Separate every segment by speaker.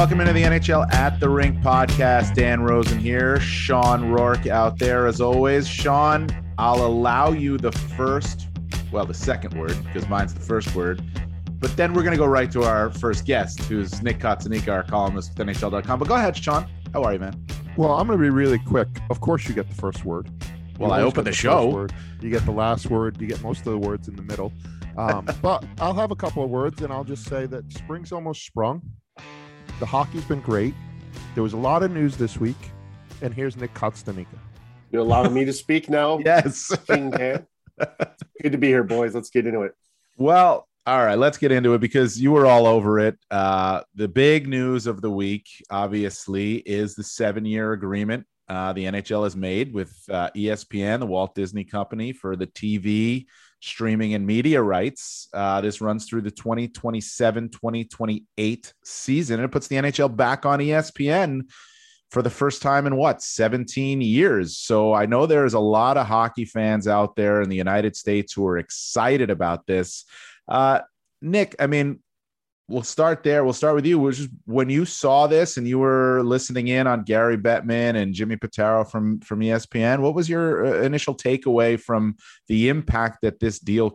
Speaker 1: Welcome into the NHL at the Rink podcast. Dan Rosen here. Sean Rourke out there as always. Sean, I'll allow you the second word because mine's the first word. But then we're going to go right to our first guest, who's Nick Kotzanika, our columnist with NHL.com. But go ahead, Sean. How are you, man?
Speaker 2: Well, I'm going to be really quick. Of course you get the first word.
Speaker 1: Well, I opened the show.
Speaker 2: You get the last word. You get most of the words in the middle. But I'll have a couple of words, and I'll just say that spring's almost sprung. The hockey's been great. There was a lot of news this week, and here's Nick Kotzanika.
Speaker 3: You're allowing me to speak now?
Speaker 1: Yes.
Speaker 3: King Dan. Good to be here, boys. Let's get into it.
Speaker 1: Well, all right, let's get into it because you were all over it. The big news of the week, obviously, is the 7-year agreement the NHL has made with ESPN, the Walt Disney Company, for the TV streaming and media rights. This runs through the 2027-2028 season. It puts the NHL back on ESPN for the first time in 17 years. So I know there's a lot of hockey fans out there in the United States who are excited about this. Nick, I mean, we'll start there. We'll start with you. Which is when you saw this and you were listening in on Gary Bettman and Jimmy Pitaro from ESPN, what was your initial takeaway from the impact that this deal,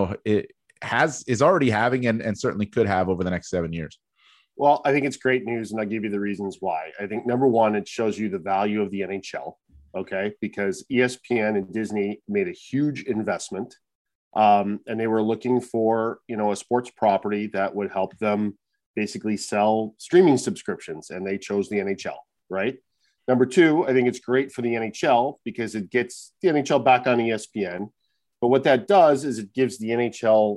Speaker 1: is already having and certainly could have over the next 7 years?
Speaker 3: Well, I think it's great news, and I'll give you the reasons why. I think number one, it shows you the value of the NHL, okay? Because ESPN and Disney made a huge investment. And they were looking for, a sports property that would help them basically sell streaming subscriptions. And they chose the NHL, right? Number two, I think it's great for the NHL because it gets the NHL back on ESPN. But what that does is it gives the NHL,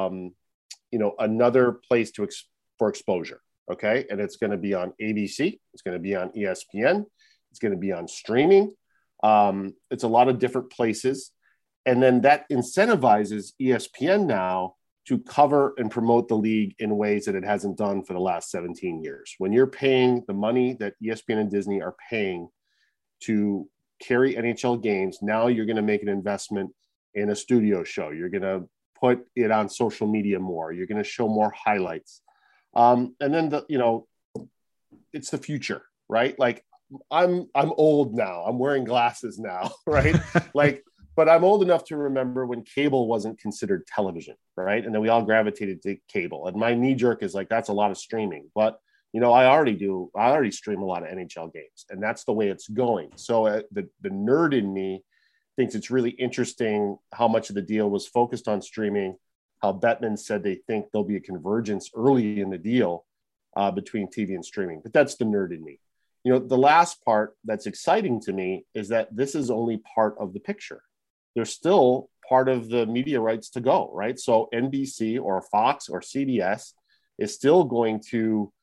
Speaker 3: another place for exposure. Okay. And it's going to be on ABC. It's going to be on ESPN. It's going to be on streaming. It's a lot of different places. And then that incentivizes ESPN now to cover and promote the league in ways that it hasn't done for the last 17 years. When you're paying the money that ESPN and Disney are paying to carry NHL games, now you're going to make an investment in a studio show. You're going to put it on social media more. You're going to show more highlights. And then it's the future, right? Like I'm old now. I'm wearing glasses now, right? But I'm old enough to remember when cable wasn't considered television, right? And then we all gravitated to cable. And my knee jerk is like, that's a lot of streaming. But, I already stream a lot of NHL games. And that's the way it's going. So the nerd in me thinks it's really interesting how much of the deal was focused on streaming, how Bettman said they think there'll be a convergence early in the deal between TV and streaming. But that's the nerd in me. The last part that's exciting to me is that this is only part of the picture. There's still part of the media rights to go, right? So NBC or Fox or CBS is still going to,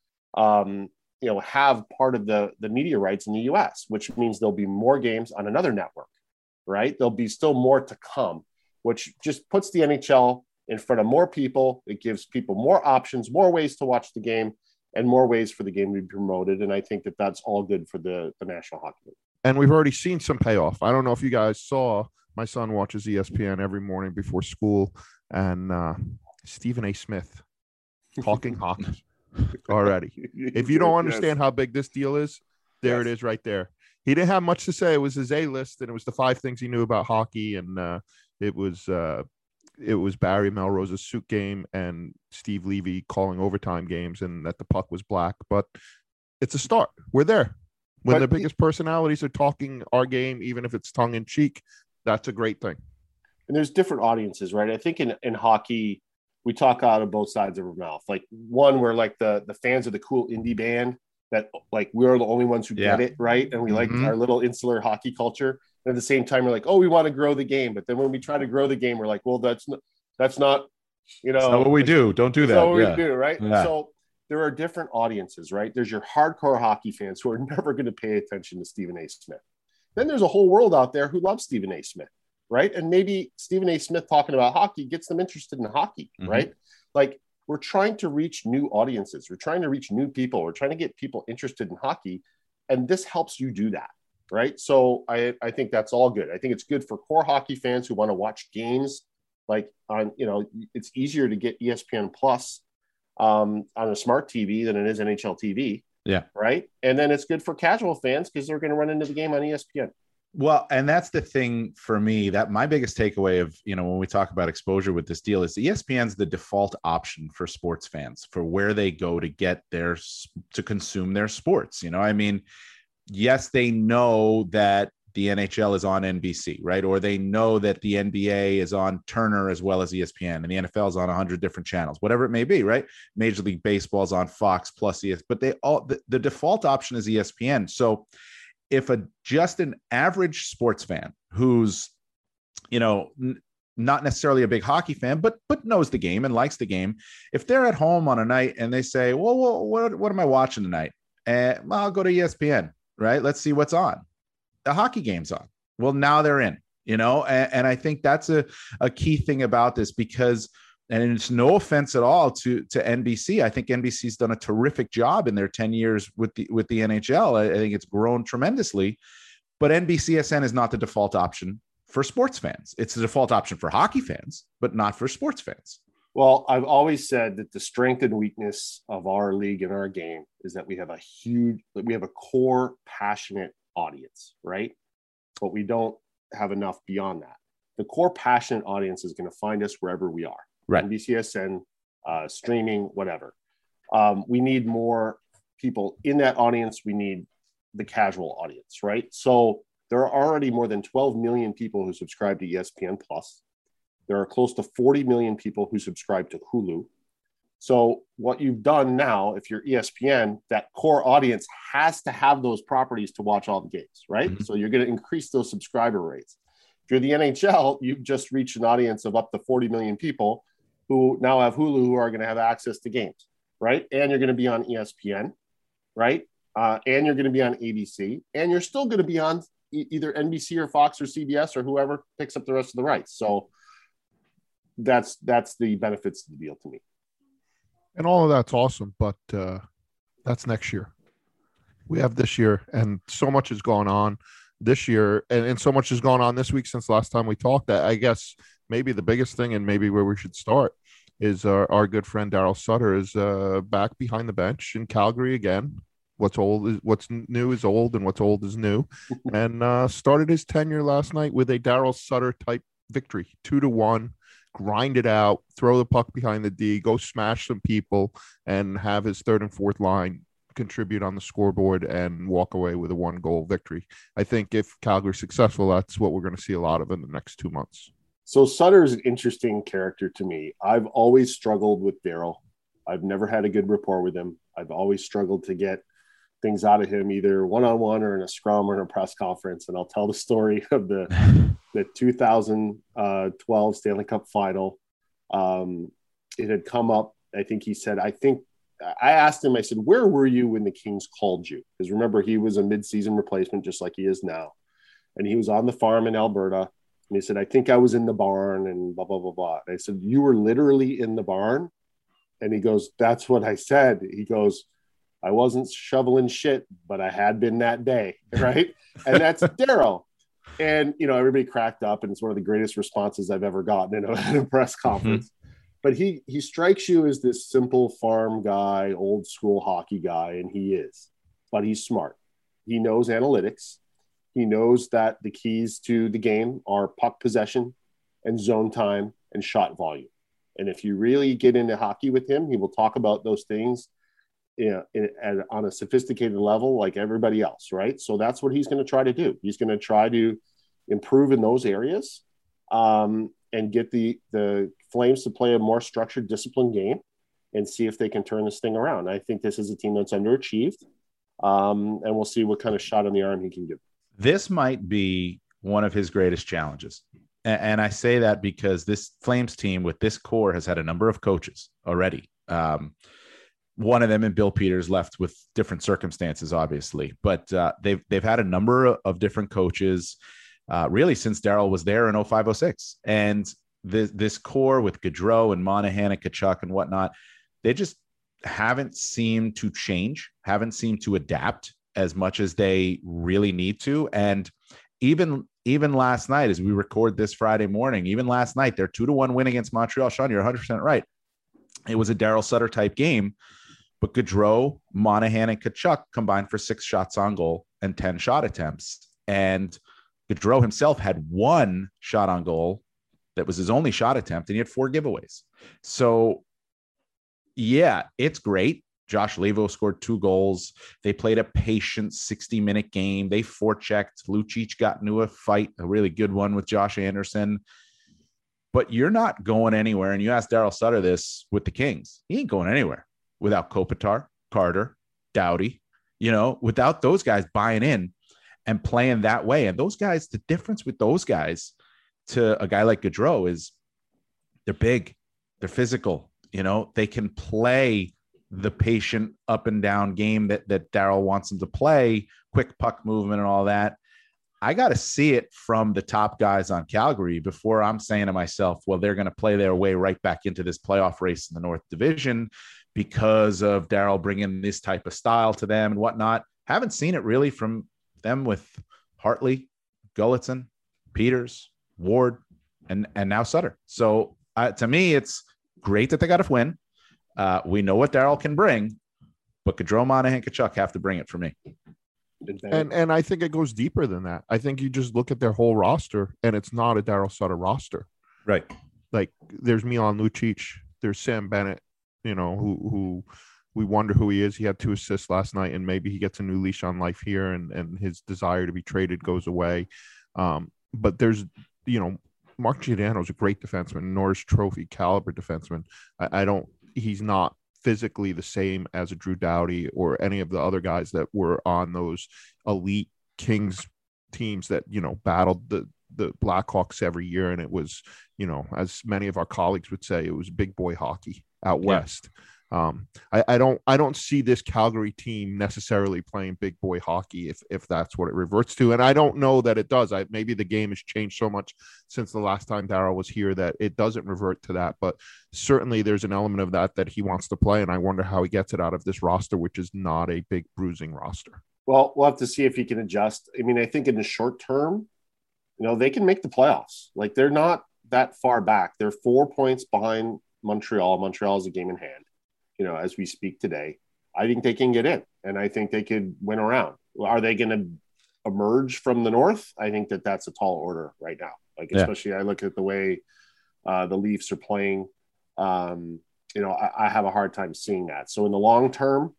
Speaker 3: have part of the media rights in the US, which means there'll be more games on another network, right? There'll be still more to come, which just puts the NHL in front of more people. It gives people more options, more ways to watch the game, and more ways for the game to be promoted. And I think that that's all good for the National Hockey League.
Speaker 2: And we've already seen some payoff. I don't know if you guys saw, my son watches ESPN every morning before school, and Stephen A. Smith talking hockey already. If you don't understand how big this deal is, there it is right there. He didn't have much to say. It was his A list, and it was the 5 things he knew about hockey, and it was Barry Melrose's suit game and Steve Levy calling overtime games and that the puck was black. But it's a start. We're there. When the biggest personalities are talking our game, even if it's tongue in cheek, that's a great thing.
Speaker 3: And there's different audiences, right? I think in hockey, we talk out of both sides of our mouth. Like one, we're like the fans of the cool indie band that like we're the only ones who get it, right? And we like our little insular hockey culture. And at the same time, we're like, oh, we want to grow the game. But then when we try to grow the game, we're like, well, that's not, that's not
Speaker 1: what we do. Don't do that.
Speaker 3: That's not what we do, right? Yeah. So there are different audiences, right? There's your hardcore hockey fans who are never going to pay attention to Stephen A. Smith. Then there's a whole world out there who loves Stephen A. Smith, right? And maybe Stephen A. Smith talking about hockey gets them interested in hockey, right? Like we're trying to reach new audiences. We're trying to reach new people. We're trying to get people interested in hockey. And this helps you do that, right? So I think that's all good. I think it's good for core hockey fans who want to watch games like on, it's easier to get ESPN Plus on a smart TV than it is NHL TV.
Speaker 1: Yeah.
Speaker 3: Right. And then it's good for casual fans because they're going to run into the game on ESPN.
Speaker 1: Well, and that's the thing for me, that my biggest takeaway of, when we talk about exposure with this deal is ESPN's the default option for sports fans for where they go to get to consume their sports. I mean, yes, they know that the NHL is on NBC, right? Or they know that the NBA is on Turner as well as ESPN, and the NFL is on 100 different channels, whatever it may be, right? Major League Baseball is on Fox plus ESPN, but the default option is ESPN. So if just an average sports fan who's, not necessarily a big hockey fan, but knows the game and likes the game, if they're at home on a night and they say, well, what am I watching tonight? Well, I'll go to ESPN, right? Let's see what's on. The hockey game's on. Well, now they're in, and I think that's a key thing about this, because, and it's no offense at all to NBC. I think NBC's done a terrific job in their 10 years with the NHL. I think it's grown tremendously, but NBCSN is not the default option for sports fans. It's the default option for hockey fans, but not for sports fans.
Speaker 3: Well, I've always said that the strength and weakness of our league and our game is that we have a core passionate audience, right? But we don't have enough beyond that. The core passionate audience is going to find us wherever we are,
Speaker 1: right?
Speaker 3: NBCSN, streaming, whatever. We need more people in that audience. We need the casual audience, right? So there are already more than 12 million people who subscribe to ESPN Plus. There are close to 40 million people who subscribe to Hulu. So what you've done now, if you're ESPN, that core audience has to have those properties to watch all the games, right? Mm-hmm. So you're going to increase those subscriber rates. If you're the NHL, you've just reached an audience of up to 40 million people who now have Hulu, who are going to have access to games, right? And you're going to be on ESPN, right? And you're going to be on ABC, and you're still going to be on either NBC or Fox or CBS or whoever picks up the rest of the rights. So that's the benefits of the deal to me.
Speaker 2: And all of that's awesome, but that's next year. We have this year, and so much has gone on this year, and so much has gone on this week since last time we talked. I guess maybe the biggest thing, and maybe where we should start, is our good friend Daryl Sutter is back behind the bench in Calgary again. What's new is old, and what's old is new, and started his tenure last night with a Daryl Sutter type victory, 2-1. Grind it out, throw the puck behind the D, go smash some people, and have his third and fourth line contribute on the scoreboard and walk away with a 1-goal victory. I think if Calgary's successful, that's what we're going to see a lot of in the next 2 months.
Speaker 3: So Sutter is an interesting character to me. I've always struggled with Daryl. I've never had a good rapport with him. I've always struggled to get things out of him, either one-on-one or in a scrum or in a press conference. And I'll tell the story of the 2012 Stanley Cup final. It had come up. I think he said, I asked him, I said, where were you when the Kings called you? Because remember, he was a mid-season replacement, just like he is now. And he was on the farm in Alberta. And he said, I think I was in the barn and blah, blah, blah, blah. And I said, you were literally in the barn? And he goes, that's what I said. He goes, I wasn't shoveling shit, but I had been that day, right? And that's Daryl. And, everybody cracked up, and it's one of the greatest responses I've ever gotten in a press conference. Mm-hmm. But he strikes you as this simple farm guy, old school hockey guy, and he is. But he's smart. He knows analytics. He knows that the keys to the game are puck possession and zone time and shot volume. And if you really get into hockey with him, he will talk about those things on a sophisticated level like everybody else, right? So that's what he's going to try to do. He's going to try to improve in those areas and get the Flames to play a more structured, disciplined game and see if they can turn this thing around. I think this is a team that's underachieved, and we'll see what kind of shot in the arm he can give.
Speaker 1: This might be one of his greatest challenges. And I say that because this Flames team with this core has had a number of coaches already. One of them, and Bill Peters, left with different circumstances, obviously, but they've had a number of different coaches really since Daryl was there in 05-06. And this core with Gaudreau and Monahan and Tkachuk and whatnot, they just haven't seemed to change, haven't seemed to adapt as much as they really need to. And even last night, as we record this Friday morning, even last night, their 2-1 win against Montreal, Sean, you're 100% right. It was a Daryl Sutter type game. But Gaudreau, Monahan, and Tkachuk combined for 6 shots on goal and 10 shot attempts. And Gaudreau himself had 1 shot on goal that was his only shot attempt, and he had 4 giveaways. So, yeah, it's great. Josh Leivo scored 2 goals. They played a patient 60-minute game. They forechecked. Lucic got into a fight, a really good one with Josh Anderson. But you're not going anywhere. And you asked Daryl Sutter this with the Kings. He ain't going anywhere without Kopitar, Carter, Doughty, without those guys buying in and playing that way. And those guys, the difference with those guys to a guy like Gaudreau is they're big, they're physical, they can play the patient up and down game that Daryl wants them to play, quick puck movement and all that. I got to see it from the top guys on Calgary before I'm saying to myself, well, they're going to play their way right back into this playoff race in the North Division because of Daryl bringing this type of style to them and whatnot. Haven't seen it really from them with Hartley, Gulutzan, Peters, Ward, and now Sutter. So to me, it's great that they got a win. We know what Daryl can bring, but Gaudreau, Monahan, Tkachuk have to bring it for me.
Speaker 2: And I think it goes deeper than that. I think you just look at their whole roster, and it's not a Daryl Sutter roster.
Speaker 1: Right.
Speaker 2: Like, there's Milan Lucic, there's Sam Bennett, who we wonder who he is. He had 2 assists last night, and maybe he gets a new leash on life here, and his desire to be traded goes away. But there's, Mark Giordano's a great defenseman, Norris Trophy caliber defenseman. He's not physically the same as a Drew Doughty or any of the other guys that were on those elite Kings teams that, battled the Blackhawks every year. And it was, as many of our colleagues would say, it was big boy hockey out west. I don't see this Calgary team necessarily playing big boy hockey if that's what it reverts to. And I don't know that it does. Maybe the game has changed so much since the last time Daryl was here that it doesn't revert to that. But certainly there's an element of that he wants to play. And I wonder how he gets it out of this roster, which is not a big bruising roster.
Speaker 3: Well, we'll have to see if he can adjust. I mean, I think in the short term, they can make the playoffs. Like, they're not that far back. They're 4 points behind Montreal. Montreal is a game in hand. As we speak today, I think they can get in, and I think they could win around. Are they going to emerge from the North? I think that's a tall order right now. Especially I look at the way the Leafs are playing. I have a hard time seeing that. So in the long term,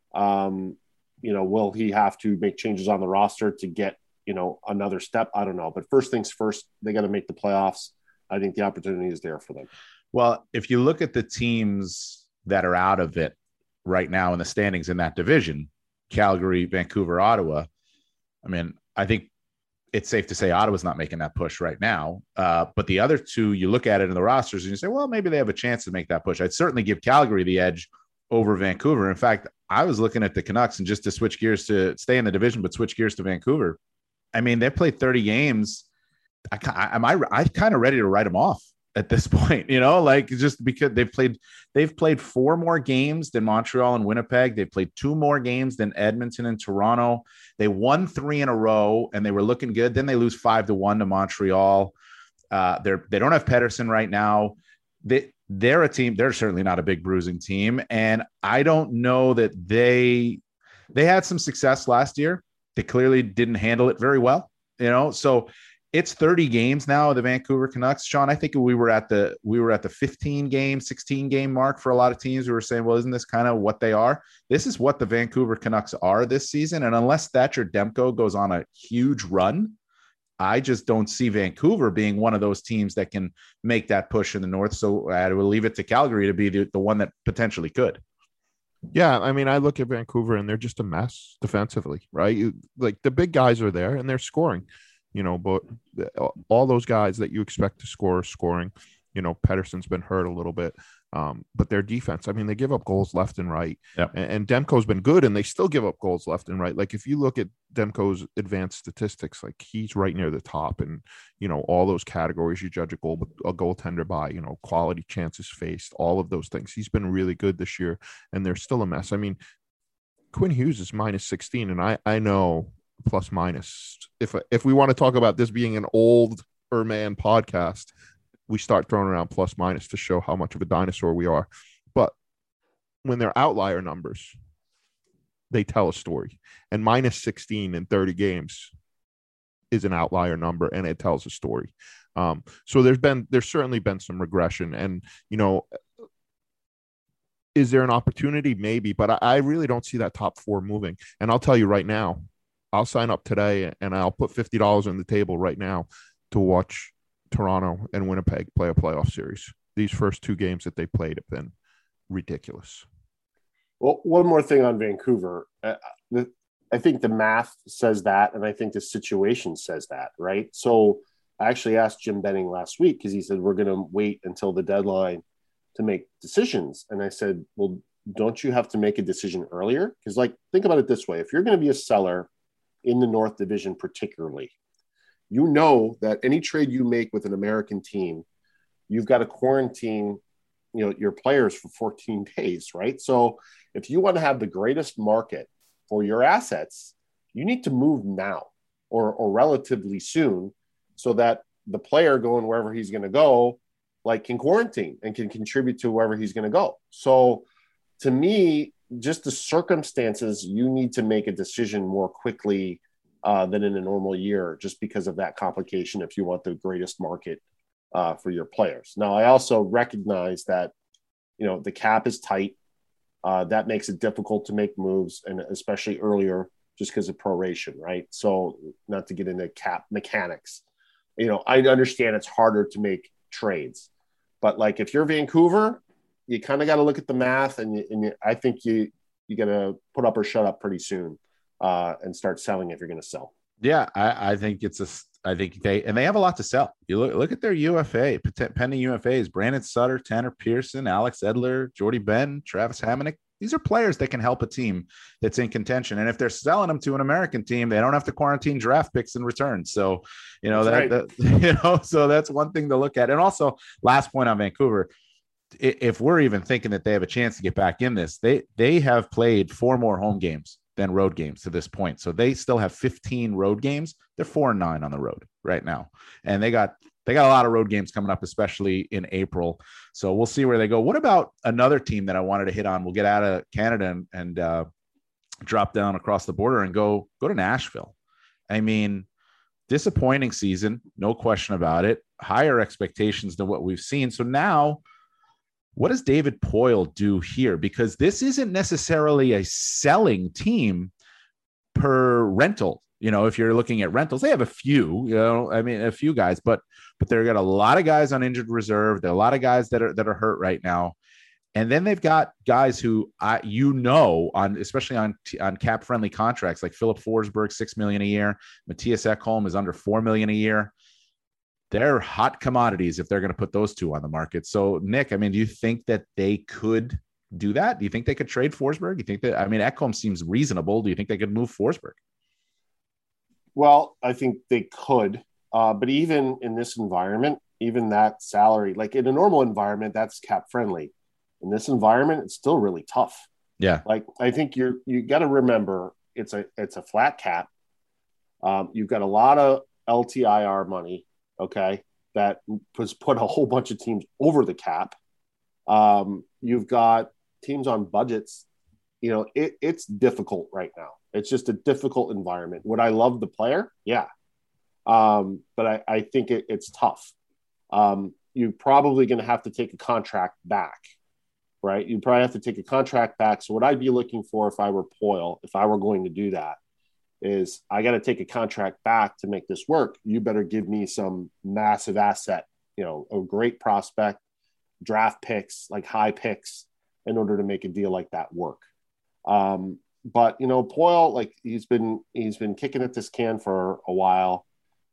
Speaker 3: will he have to make changes on the roster to get, another step? I don't know. But first things first, they got to make the playoffs. I think the opportunity is there for them.
Speaker 1: Well, if you look at the teams that are out of it right now in the standings in that division, Calgary, Vancouver, Ottawa, I mean, I think it's safe to say Ottawa's not making that push right now. But the other two, you look at it in the rosters and you say, well, maybe they have a chance to make that push. I'd certainly give Calgary the edge over Vancouver. In fact, I was looking at the Canucks, and just to switch gears to stay in the division, but switch gears to Vancouver. I mean, they played 30 games. I kind of ready to write them off at this point, just because they've played 4 more games than Montreal and Winnipeg. They've played 2 more games than Edmonton and Toronto. They won 3 in a row and they were looking good. Then they lose 5-1 to Montreal. They don't have Pettersson right now. They're a team. They're certainly not a big bruising team. And I don't know that they had some success last year. They clearly didn't handle it very well, so it's 30 games now of the Vancouver Canucks. Sean, I think we were at the 15 game, 16 game mark for a lot of teams who were saying, well, isn't this kind of what they are? This is what the Vancouver Canucks are this season. And unless Thatcher Demko goes on a huge run, I just don't see Vancouver being one of those teams that can make that push in the North. So I will leave it to Calgary to be the one that potentially could.
Speaker 2: Yeah, I mean, I look at Vancouver and they're just a mess defensively, right? Like, the big guys are there and they're scoring. But all those guys that you expect to score are scoring. Pettersson's been hurt a little bit, but their defense, I mean, they give up goals left and right.
Speaker 1: Yep.
Speaker 2: And Demko's been good, and they still give up goals left and right. Like, if you look at Demko's advanced statistics, like, he's right near the top. And, all those categories you judge a goaltender by, quality chances faced, all of those things. He's been really good this year, and they're still a mess. I mean, Quinn Hughes is -16, and I know – plus minus. If we want to talk about this being an older man podcast, we start throwing around plus minus to show how much of a dinosaur we are. But when they're outlier numbers, they tell a story. And minus 16 in 30 games is an outlier number, and it tells a story. So there's certainly been some regression, and is there an opportunity? Maybe, but I really don't see that top 4 moving. And I'll tell you right now, I'll sign up today and I'll put $50 on the table right now to watch Toronto and Winnipeg play a playoff series. These first 2 games that they played have been ridiculous.
Speaker 3: Well, one more thing on Vancouver. I think the math says that, and I think the situation says that, right? So I actually asked Jim Benning last week because he said, we're going to wait until the deadline to make decisions. And I said, well, don't you have to make a decision earlier? Because, think about it this way. If you're going to be a seller in the North Division particularly, you know that any trade you make with an American team, you've got to quarantine your players for 14 days, right? So if you want to have the greatest market for your assets, you need to move now or relatively soon so that the player going wherever he's going to go, can quarantine and can contribute to wherever he's going to go. So to me, just the circumstances, you need to make a decision more quickly than in a normal year, just because of that complication if you want the greatest market for your players. Now, I also recognize that, the cap is tight. That makes it difficult to make moves, and especially earlier, just because of proration, right? So not to get into cap mechanics, I understand it's harder to make trades, but if you're Vancouver, you kind of got to look at the math, and I think you got to put up or shut up pretty soon and start selling if you're going to sell.
Speaker 1: Yeah, I think they have a lot to sell. You look at their UFA, pending UFAs: Brandon Sutter, Tanner Pearson, Alex Edler, Jordy Ben, Travis Hamonic. These are players that can help a team that's in contention. And if they're selling them to an American team, they don't have to quarantine draft picks in return. So, so that's one thing to look at. And also, last point on Vancouver, if we're even thinking that they have a chance to get back in this, they have played 4 more home games than road games to this point. So they still have 15 road games. They're 4-9 on the road right now. And they got a lot of road games coming up, especially in April. So we'll see where they go. What about another team that I wanted to hit on? We'll get out of Canada and drop down across the border and go to Nashville. I mean, disappointing season, no question about it. Higher expectations than what we've seen. So now, what does David Poile do here? Because this isn't necessarily a selling team per rental. If you're looking at rentals, they have a few, a few guys, but they've got a lot of guys on injured reserve. There are a lot of guys that are hurt right now. And then they've got guys who, especially on cap friendly contracts, like Philip Forsberg, $6 million a year. Matthias Ekholm is under $4 million a year. They're hot commodities if they're going to put those 2 on the market. So, Nick, do you think that they could do that? Do you think they could trade Forsberg? Do you think that, Ekholm seems reasonable. Do you think they could move Forsberg?
Speaker 3: Well, I think they could. But even in this environment, even that salary, in a normal environment, that's cap friendly. In this environment, it's still really tough.
Speaker 1: Yeah.
Speaker 3: I think you got to remember it's a flat cap. You've got a lot of LTIR money. Okay, that was put a whole bunch of teams over the cap. You've got teams on budgets. It's difficult right now. It's just a difficult environment. Would I love the player? Yeah. But I think it's tough. You're probably going to have to take a contract back, right? You probably have to take a contract back. So what I'd be looking for if I were Poile, if I were going to do that, is I got to take a contract back to make this work. You better give me some massive asset, a great prospect, draft picks, high picks, in order to make a deal like that work. But Poile, he's been kicking at this can for a while.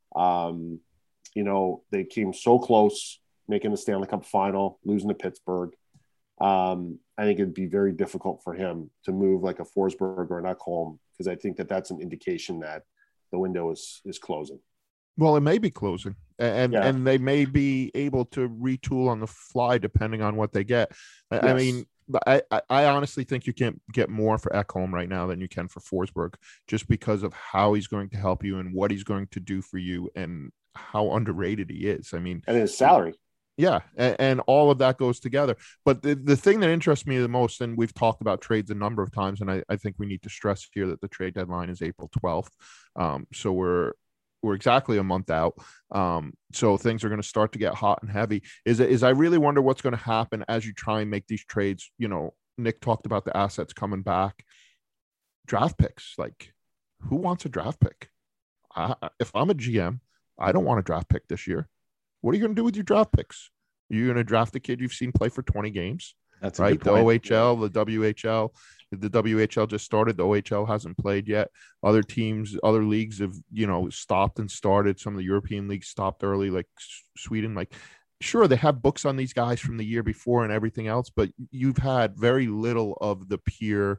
Speaker 3: They came so close making the Stanley Cup final, losing to Pittsburgh. I think it'd be very difficult for him to move like a Forsberg or an Ekholm, because I think that's an indication that the window is closing.
Speaker 2: Well, it may be closing, and they may be able to retool on the fly depending on what they get. Yes. I mean, I honestly think you can't get more for Ekholm right now than you can for Forsberg, just because of how he's going to help you and what he's going to do for you and how underrated he is. I mean,
Speaker 3: and his salary.
Speaker 2: Yeah, and all of that goes together. But the thing that interests me the most, and we've talked about trades a number of times, and I think we need to stress here that the trade deadline is April 12th. So we're exactly a month out. So things are going to start to get hot and heavy. Is I really wonder what's going to happen as you try and make these trades. You know, Nick talked about the assets coming back. Draft picks, like, who wants a draft pick? If I'm a GM, I don't want a draft pick this year. What are you going to do with your draft picks? Are you going to draft a kid you've seen play for 20 games?
Speaker 1: That's
Speaker 2: right. The OHL, the WHL. The WHL just started. The OHL hasn't played yet. Other teams, other leagues have, stopped and started. Some of the European leagues stopped early, like Sweden. Like, sure, they have books on these guys from the year before and everything else, but you've had very little of the peer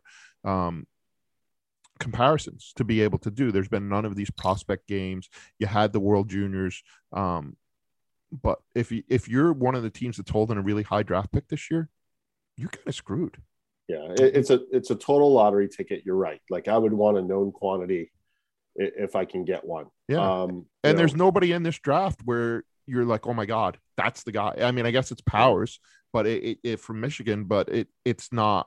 Speaker 2: comparisons to be able to do. There's been none of these prospect games. You had the World Juniors. But if you're one of the teams that's holding a really high draft pick this year, you're kind of screwed.
Speaker 3: Yeah, it's a total lottery ticket. You're right. Like, I would want a known quantity if I can get one.
Speaker 2: Yeah, and there's nobody in this draft where you're like, oh my God, that's the guy. I mean, I guess it's Powers, but it from Michigan, but it's not.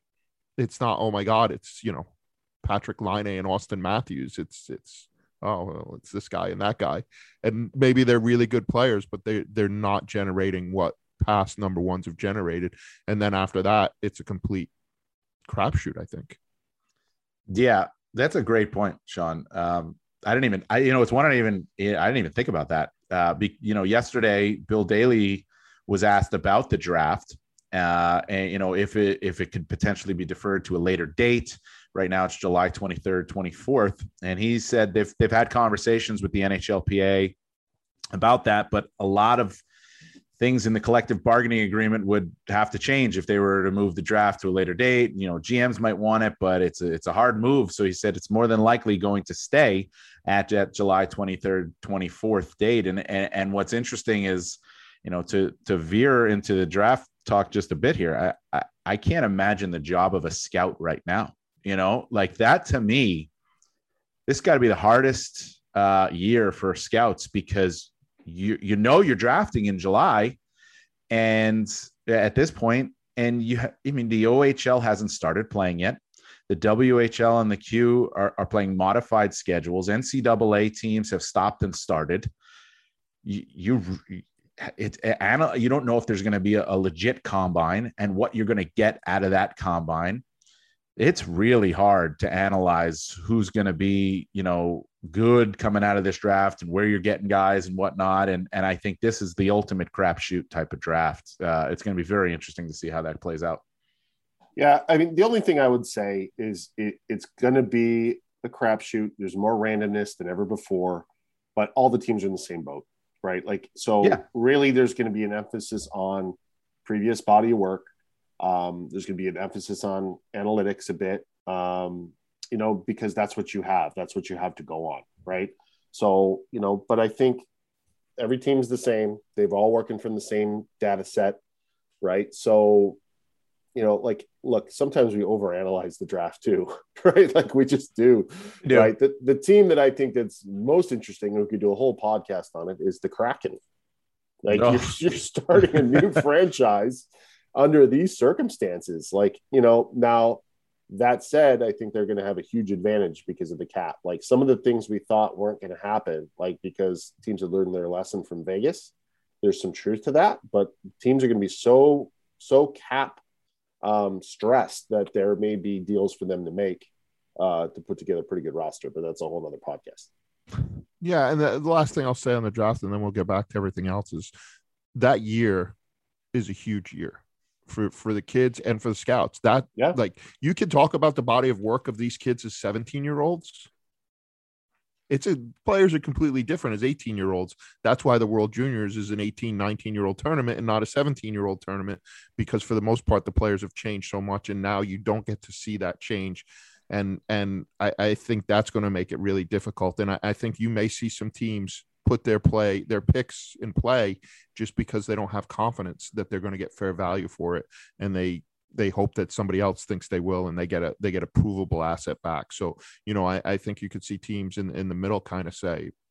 Speaker 2: Oh my God, it's Patrick Laine and Austin Matthews. It's oh, well, it's this guy and that guy. And maybe they're really good players, but they're not generating what past number ones have generated. And then after that, it's a complete crapshoot, I think.
Speaker 1: Yeah, that's a great point, Sean. It's one I didn't even think about that. Yesterday, Bill Daly was asked about the draft, and if it could potentially be deferred to a later date. Right now it's July 23rd, 24th. And he said they've had conversations with the NHLPA about that, but a lot of things in the collective bargaining agreement would have to change if they were to move the draft to a later date. GMs might want it, but it's a hard move. So he said it's more than likely going to stay at that July 23rd, 24th date. And what's interesting is, to veer into the draft talk just a bit here, I can't imagine the job of a scout right now. Like that, to me, this got to be the hardest year for scouts, because you're drafting in July, and at this point, and the OHL hasn't started playing yet. The WHL and the Q are playing modified schedules. NCAA teams have stopped and started. You don't know if there's going to be a legit combine and what you're going to get out of that combine. It's really hard to analyze who's going to be, good coming out of this draft and where you're getting guys and whatnot. And I think this is the ultimate crapshoot type of draft. It's going to be very interesting to see how that plays out.
Speaker 3: Yeah. I mean, the only thing I would say is it's going to be a crapshoot. There's more randomness than ever before, but all the teams are in the same boat, right? Really there's going to be an emphasis on previous body of work. There's going to be an emphasis on analytics a bit, because that's what you have. That's what you have to go on, right? So, but I think every team's the same. They've all working from the same data set, right? So, look, sometimes we overanalyze the draft too, right? Like we just do, right? The team that I think that's most interesting, and we could do a whole podcast on it, is the Kraken. You're starting a new franchise under these circumstances. Now that said, I think they're going to have a huge advantage because of the cap. Like some of the things we thought weren't going to happen, because teams had learned their lesson from Vegas, there's some truth to that, but teams are going to be so cap stressed that there may be deals for them to make to put together a pretty good roster, but that's a whole other podcast.
Speaker 2: Yeah. And the last thing I'll say on the draft, and then we'll get back to everything else, is that year is a huge year for the kids and for the scouts. Like you can talk about the body of work of these kids as 17-year-olds. Players are completely different as 18-year-olds. That's why the World Juniors is an 18, 19-year-old tournament and not a 17-year-old tournament, because for the most part, the players have changed so much, and now you don't get to see that change. And I think that's going to make it really difficult. And I think you may see some teams put their picks in play just because they don't have confidence that they're going to get fair value for it. And they hope that somebody else thinks they will, and they get a provable asset back. So, I think you could see teams in the middle kind of say,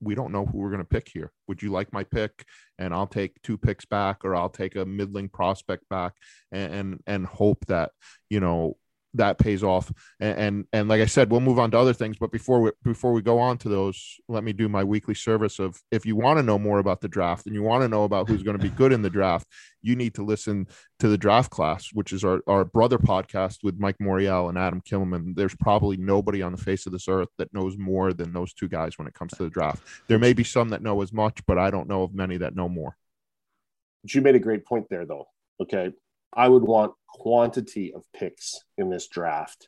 Speaker 2: we don't know who we're going to pick here. Would you like my pick? And I'll take 2 picks back, or I'll take a middling prospect back, and hope that, that pays off. And like I said, we'll move on to other things. But before we go on to those, let me do my weekly service of, if you want to know more about the draft and you want to know about who's going to be good in the draft, you need to listen to the Draft Class, which is our brother podcast with Mike Morial and Adam Kilman. There's probably nobody on the face of this earth that knows more than those 2 guys when it comes to the draft. There may be some that know as much, but I don't know of many that know more.
Speaker 3: But you made a great point there, though. Okay. I would want quantity of picks in this draft,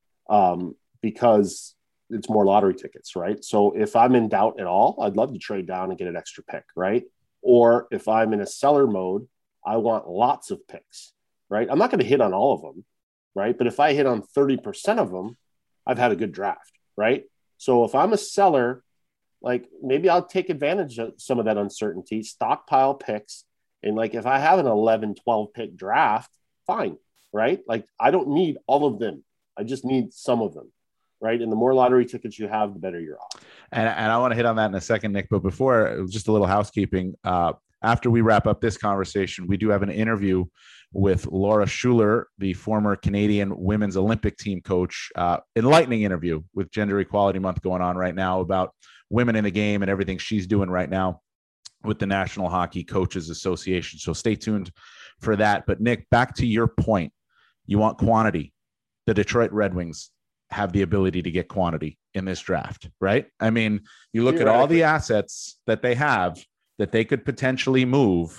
Speaker 3: because it's more lottery tickets, right? So if I'm in doubt at all, I'd love to trade down and get an extra pick, right? Or if I'm in a seller mode, I want lots of picks, right? I'm not going to hit on all of them, right? But if I hit on 30% of them, I've had a good draft, right? So if I'm a seller, like, maybe I'll take advantage of some of that uncertainty, stockpile picks. And like, if I have an 11, 12 pick draft, fine, right? Like, I don't need all of them. I just need some of them, right? And the more lottery tickets you have, the better you're off.
Speaker 1: And I want to hit on that in a second, Nick. But before, just a little housekeeping. After we wrap up this conversation, we do have an interview with Laura Schuler, the former Canadian women's Olympic team coach. Enlightening interview with Gender Equality Month going on right now about women in the game and everything she's doing right now with the National Hockey Coaches Association. So stay tuned for that. But Nick, back to your point, you want quantity. The Detroit Red Wings have the ability to get quantity in this draft, right? I mean, you look at all the assets that they have that they could potentially move.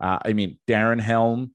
Speaker 1: Darren Helm,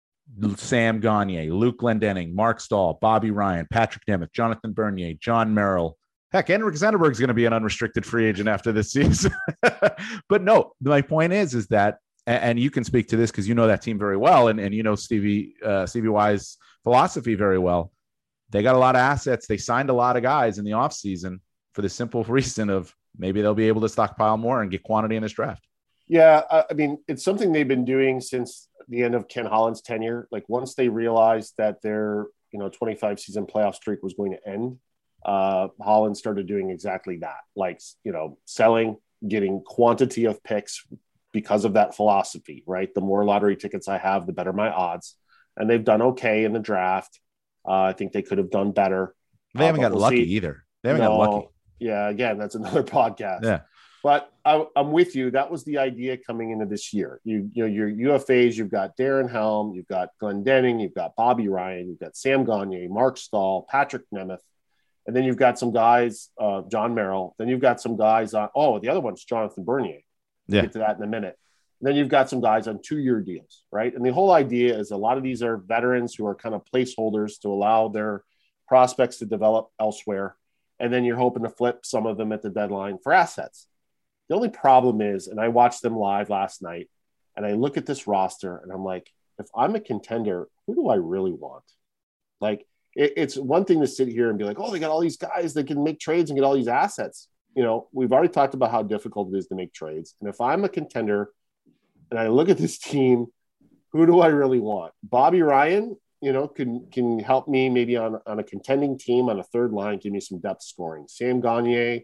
Speaker 1: Sam Gagner, Luke Glendening, Mark Stahl, Bobby Ryan, Patrick Nemeth, Jonathan Bernier, John Merrill. Heck, Henrik Zetterberg is going to be an unrestricted free agent after this season. But no, my point is that, and you can speak to this because you know that team very well, and you know Stevie Y's philosophy very well. They got a lot of assets. They signed a lot of guys in the offseason for the simple reason of maybe they'll be able to stockpile more and get quantity in this draft.
Speaker 3: Yeah, I mean, it's something they've been doing since the end of Ken Holland's tenure. Like, once they realized that their 25 season playoff streak was going to end, Holland started doing exactly that, like, selling, getting quantity of picks because of that philosophy, right? The more lottery tickets I have, the better my odds. And they've done okay in the draft. I think they could have done better.
Speaker 1: They haven't got lucky either. They haven't got lucky.
Speaker 3: Yeah, again, that's another podcast.
Speaker 1: Yeah.
Speaker 3: But I'm with you. That was the idea coming into this year. Your UFAs, you've got Darren Helm, you've got Glendening, you've got Bobby Ryan, you've got Sam Gagner, Mark Stahl, Patrick Nemeth. And then you've got some guys, John Merrill. Then you've got some guys on, the other one's Jonathan Bernier. We'll get to that in a minute. And then you've got some guys on 2-year deals, right? And the whole idea is a lot of these are veterans who are kind of placeholders to allow their prospects to develop elsewhere. And then you're hoping to flip some of them at the deadline for assets. The only problem is, and I watched them live last night, and I look at this roster and I'm like, if I'm a contender, who do I really want? Like, it's one thing to sit here and be like, they got all these guys that can make trades and get all these assets. We've already talked about how difficult it is to make trades. And if I'm a contender and I look at this team, who do I really want? Bobby Ryan, can help me maybe on a contending team on a third line, give me some depth scoring. Sam Gagner,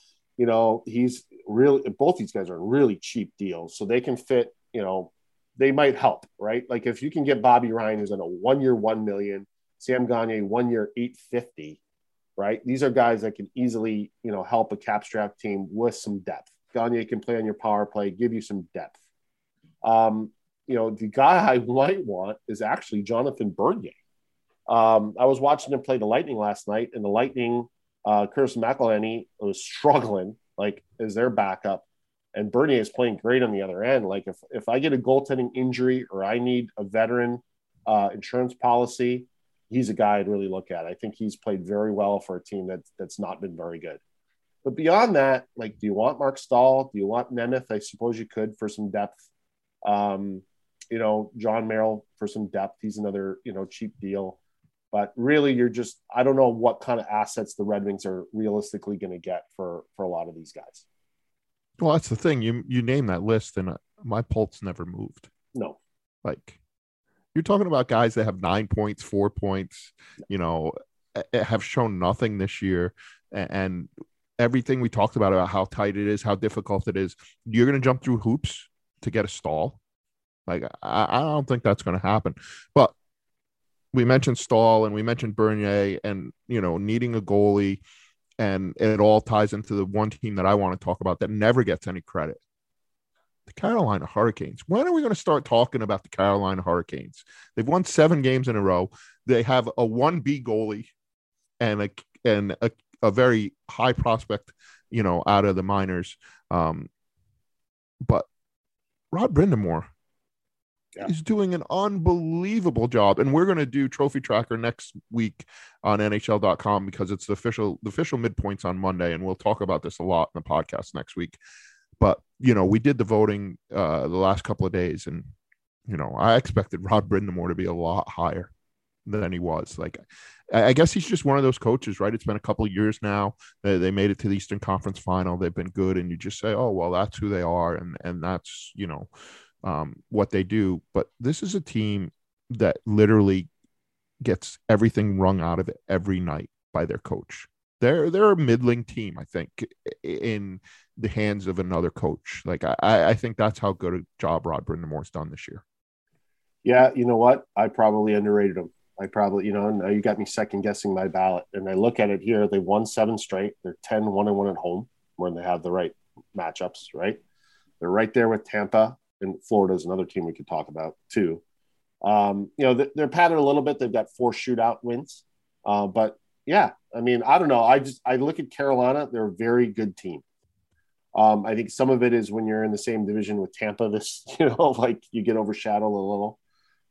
Speaker 3: he's really, both these guys are really cheap deals. So they can fit, they might help, right? Like, if you can get Bobby Ryan, who's on a 1-year, $1 million, Sam Gagner, 1 year, $850, right? These are guys that can easily, help a capstrap team with some depth. Gagner can play on your power play, give you some depth. The guy I might want is actually Jonathan Bernier. I was watching him play the Lightning last night, and the Lightning, Curtis McElhinney was struggling, like, as their backup. And Bernier is playing great on the other end. Like, if I get a goaltending injury or I need a veteran insurance policy, he's a guy I'd really look at. I think he's played very well for a team that's not been very good. But beyond that, like, do you want Mark Stahl? Do you want Nemeth? I suppose you could for some depth. John Merrill for some depth. He's another, cheap deal. But really, I don't know what kind of assets the Red Wings are realistically going to get for a lot of these guys.
Speaker 2: Well, that's the thing. You name that list, and my pulse never moved.
Speaker 3: No.
Speaker 2: Like, you're talking about guys that have 9 points, 4 points, have shown nothing this year. And everything we talked about how tight it is, how difficult it is. You're going to jump through hoops to get a stall. Like, I don't think that's going to happen. But we mentioned Stahl and we mentioned Bernier and, needing a goalie. And it all ties into the one team that I want to talk about that never gets any credit. The Carolina Hurricanes. When are we going to start talking about the Carolina Hurricanes? They've won 7 games in a row. They have a 1B goalie and a very high prospect, out of the minors. But Rod Brind'Amour is doing an unbelievable job. And we're going to do Trophy Tracker next week on NHL.com because it's the official midpoints on Monday. And we'll talk about this a lot in the podcast next week. But, we did the voting the last couple of days. And, I expected Rod Brind'Amour to be a lot higher than he was. Like, I guess he's just one of those coaches, right? It's been a couple of years now. They made it to the Eastern Conference Final. They've been good. And you just say, oh, well, that's who they are. And that's, what they do. But this is a team that literally gets everything wrung out of it every night by their coach. They're a middling team, I think, in the hands of another coach. Like, I think that's how good a job Rod Brind'Amour's done this year.
Speaker 3: Yeah, you know what? I probably underrated him. I probably, now you got me second guessing my ballot. And I look at it here, they won 7 straight. They're 10-1-1 at home when they have the right matchups, right? They're right there with Tampa, and Florida is another team we could talk about too. They're padded a little bit. They've got 4 shootout wins. But yeah, I mean, I don't know. I look at Carolina. They're a very good team. I think some of it is when you're in the same division with Tampa, this, like you get overshadowed a little.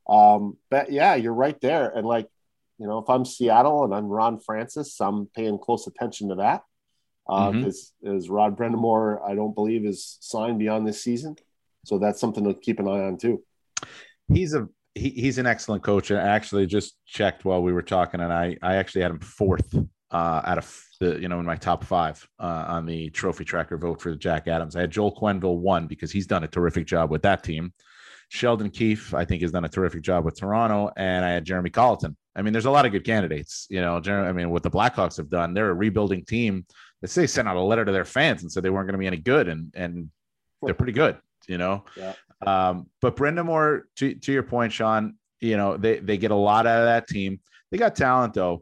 Speaker 3: But yeah, you're right there. And like, if I'm Seattle and I'm Ron Francis, I'm paying close attention to that. Because Rod Brind'Amour, I don't believe, is signed beyond this season. So that's something to keep an eye on too.
Speaker 1: He's an excellent coach. I actually just checked while we were talking, and I actually had him 4th out of the, in my top 5 on the Trophy Tracker vote for Jack Adams. I had Joel Quenneville 1 because he's done a terrific job with that team. Sheldon Keefe, I think, has done a terrific job with Toronto, and I had Jeremy Colleton. I mean, there's a lot of good candidates. What the Blackhawks have done, they're a rebuilding team. They sent out a letter to their fans and said they weren't going to be any good, and they're pretty good. Yeah. But Brind'Amour, to your point, Sean, they get a lot out of that team. They got talent though.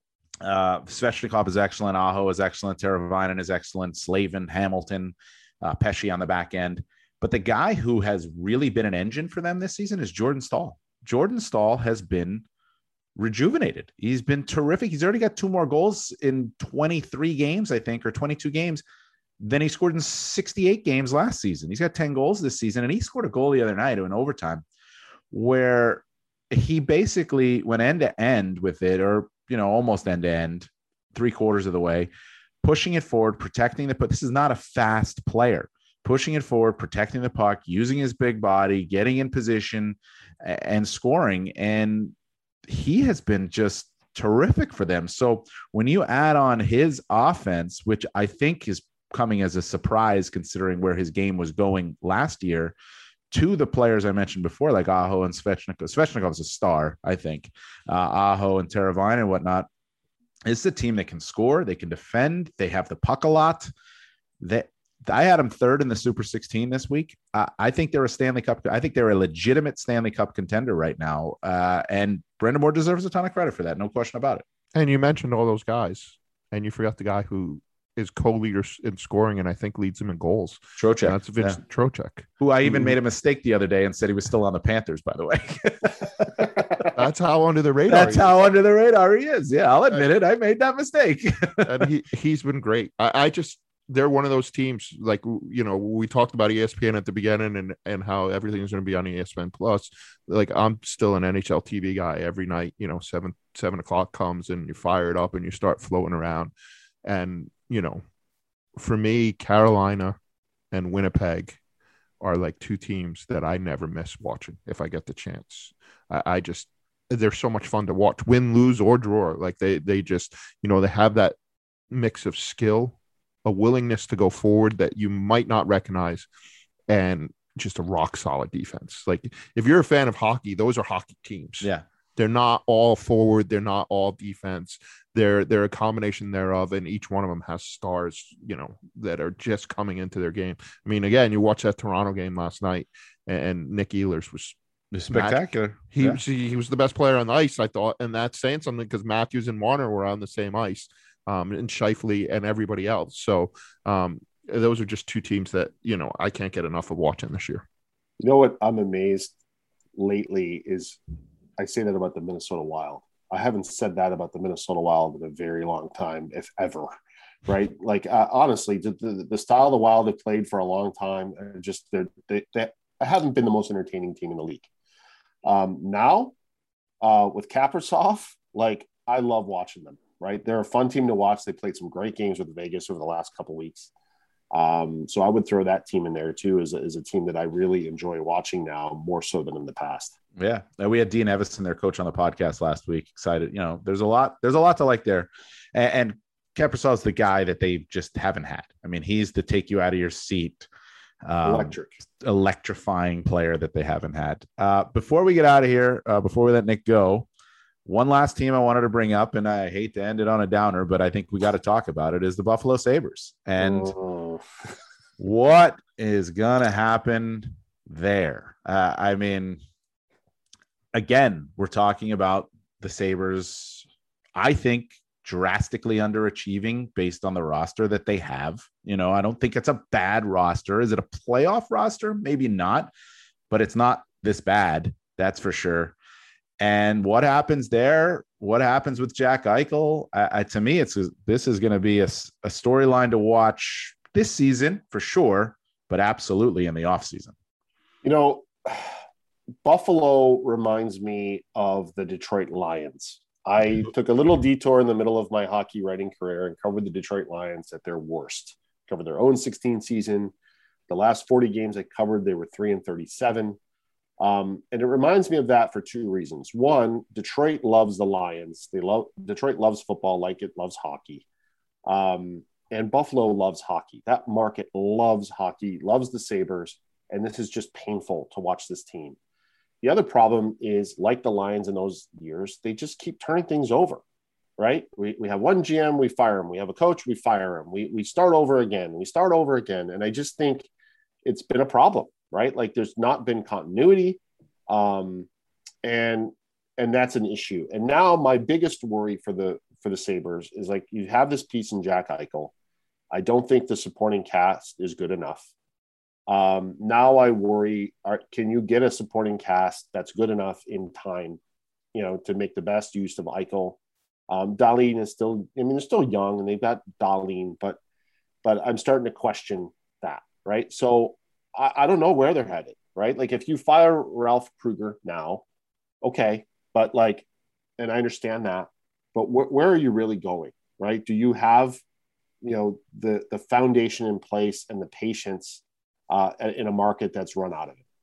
Speaker 1: Svechnikov is excellent. Aho is excellent. Teravainen is excellent. Slavin, Hamilton, Pesce on the back end. But the guy who has really been an engine for them this season is Jordan Staal. Jordan Staal has been rejuvenated. He's been terrific. He's already got 2 more goals in 23 games, I think, or 22 games. Then he scored in 68 games last season. He's got 10 goals this season, and he scored a goal the other night in overtime where he basically went end to end with it, or, almost end to end, 3/4 of the way, pushing it forward, protecting the puck. This is not a fast player. Pushing it forward, protecting the puck, using his big body, getting in position and scoring. And he has been just terrific for them. So when you add on his offense, which I think is coming as a surprise considering where his game was going last year, to the players I mentioned before, like Aho and Svechnikov. Svechnikov is a star, I think. Aho and Teravainen and whatnot. It's a team that can score, they can defend, they have the puck a lot. I had them 3rd in the Super 16 this week. I think they're a Stanley Cup. I think they're a legitimate Stanley Cup contender right now. And Brind'Amour deserves a ton of credit for that. No question about it.
Speaker 2: And you mentioned all those guys, and you forgot the guy who is co-leader in scoring and I think leads him in goals.
Speaker 1: Trocheck.
Speaker 2: That's Vincent Trocheck.
Speaker 1: Who I even made a mistake the other day and said he was still on the Panthers, by the way.
Speaker 2: That's how under the radar.
Speaker 1: That's how under the radar he is. Yeah, I'll admit it. I made that mistake.
Speaker 2: And he's been great. They're one of those teams, like, we talked about ESPN at the beginning and how everything's going to be on ESPN Plus. Like, I'm still an NHL TV guy every night. 7 o'clock comes and you fire it up and you start floating around. And, for me, Carolina and Winnipeg are like 2 teams that I never miss watching if I get the chance. They're so much fun to watch, win, lose, or draw. Like they just, they have that mix of skill, a willingness to go forward that you might not recognize, and just a rock solid defense. Like, if you're a fan of hockey, those are hockey teams.
Speaker 1: Yeah.
Speaker 2: They're not all forward. They're not all defense. They're a combination thereof, and each one of them has stars, that are just coming into their game. I mean, again, you watch that Toronto game last night, and Nick Ehlers was
Speaker 1: spectacular.
Speaker 2: He was the best player on the ice, I thought, and that's saying something because Matthews and Warner were on the same ice, and Scheifele and everybody else. So those are just two teams that I can't get enough of watching this year.
Speaker 3: You know what I'm amazed lately is I say that about the Minnesota Wild. I haven't said that about the Minnesota Wild in a very long time, if ever. Right? Like honestly, the style of the Wild have played for a long time, just they haven't been the most entertaining team in the league. Now, with Kaprizov, like I love watching them. Right? They're a fun team to watch. They played some great games with Vegas over the last couple of weeks. So I would throw that team in there too as a team that I really enjoy watching now more so than in the past.
Speaker 1: Yeah. We had Dean Evison, their coach, on the podcast last week. Excited. There's a lot to like there. And Kaprizov's the guy that they just haven't had. I mean, he's the take you out of your seat, electrifying player that they haven't had. Before we get out of here, before we let Nick go, one last team I wanted to bring up, and I hate to end it on a downer, but I think we got to talk about it, is the Buffalo Sabres. And what is going to happen there? I mean, again, we're talking about the Sabres, I think, drastically underachieving based on the roster that they have. I don't think it's a bad roster. Is it a playoff roster? Maybe not, but it's not this bad. That's for sure. And what happens there? What happens with Jack Eichel? To me, this is going to be a storyline to watch this season for sure, but absolutely in the offseason.
Speaker 3: Buffalo reminds me of the Detroit Lions. I took a little detour in the middle of my hockey writing career and covered the Detroit Lions at their worst. Covered their own 16 season. The last 40 games I covered, they were 3-37. And it reminds me of that for two reasons. One, Detroit loves the Lions. Detroit loves football like it loves hockey. And Buffalo loves hockey. That market loves hockey, loves the Sabres. And this is just painful to watch this team. The other problem is, like the Lions in those years, they just keep turning things over, right? We have one GM, we fire him. We have a coach, we fire him. We start over again. And I just think it's been a problem, right? Like there's not been continuity. And that's an issue. And now my biggest worry for the Sabres is, like, you have this piece in Jack Eichel. I don't think the supporting cast is good enough. Now I worry, can you get a supporting cast that's good enough in time, to make the best use of Eichel? Dahlin is still, they're still young and they've got Dahlin, but I'm starting to question that, right? So I don't know where they're headed, right? Like if you fire Ralph Krueger now, okay, but and I understand that, but where are you really going, right? Do you have, the foundation in place and the patience in a market that's run out of it?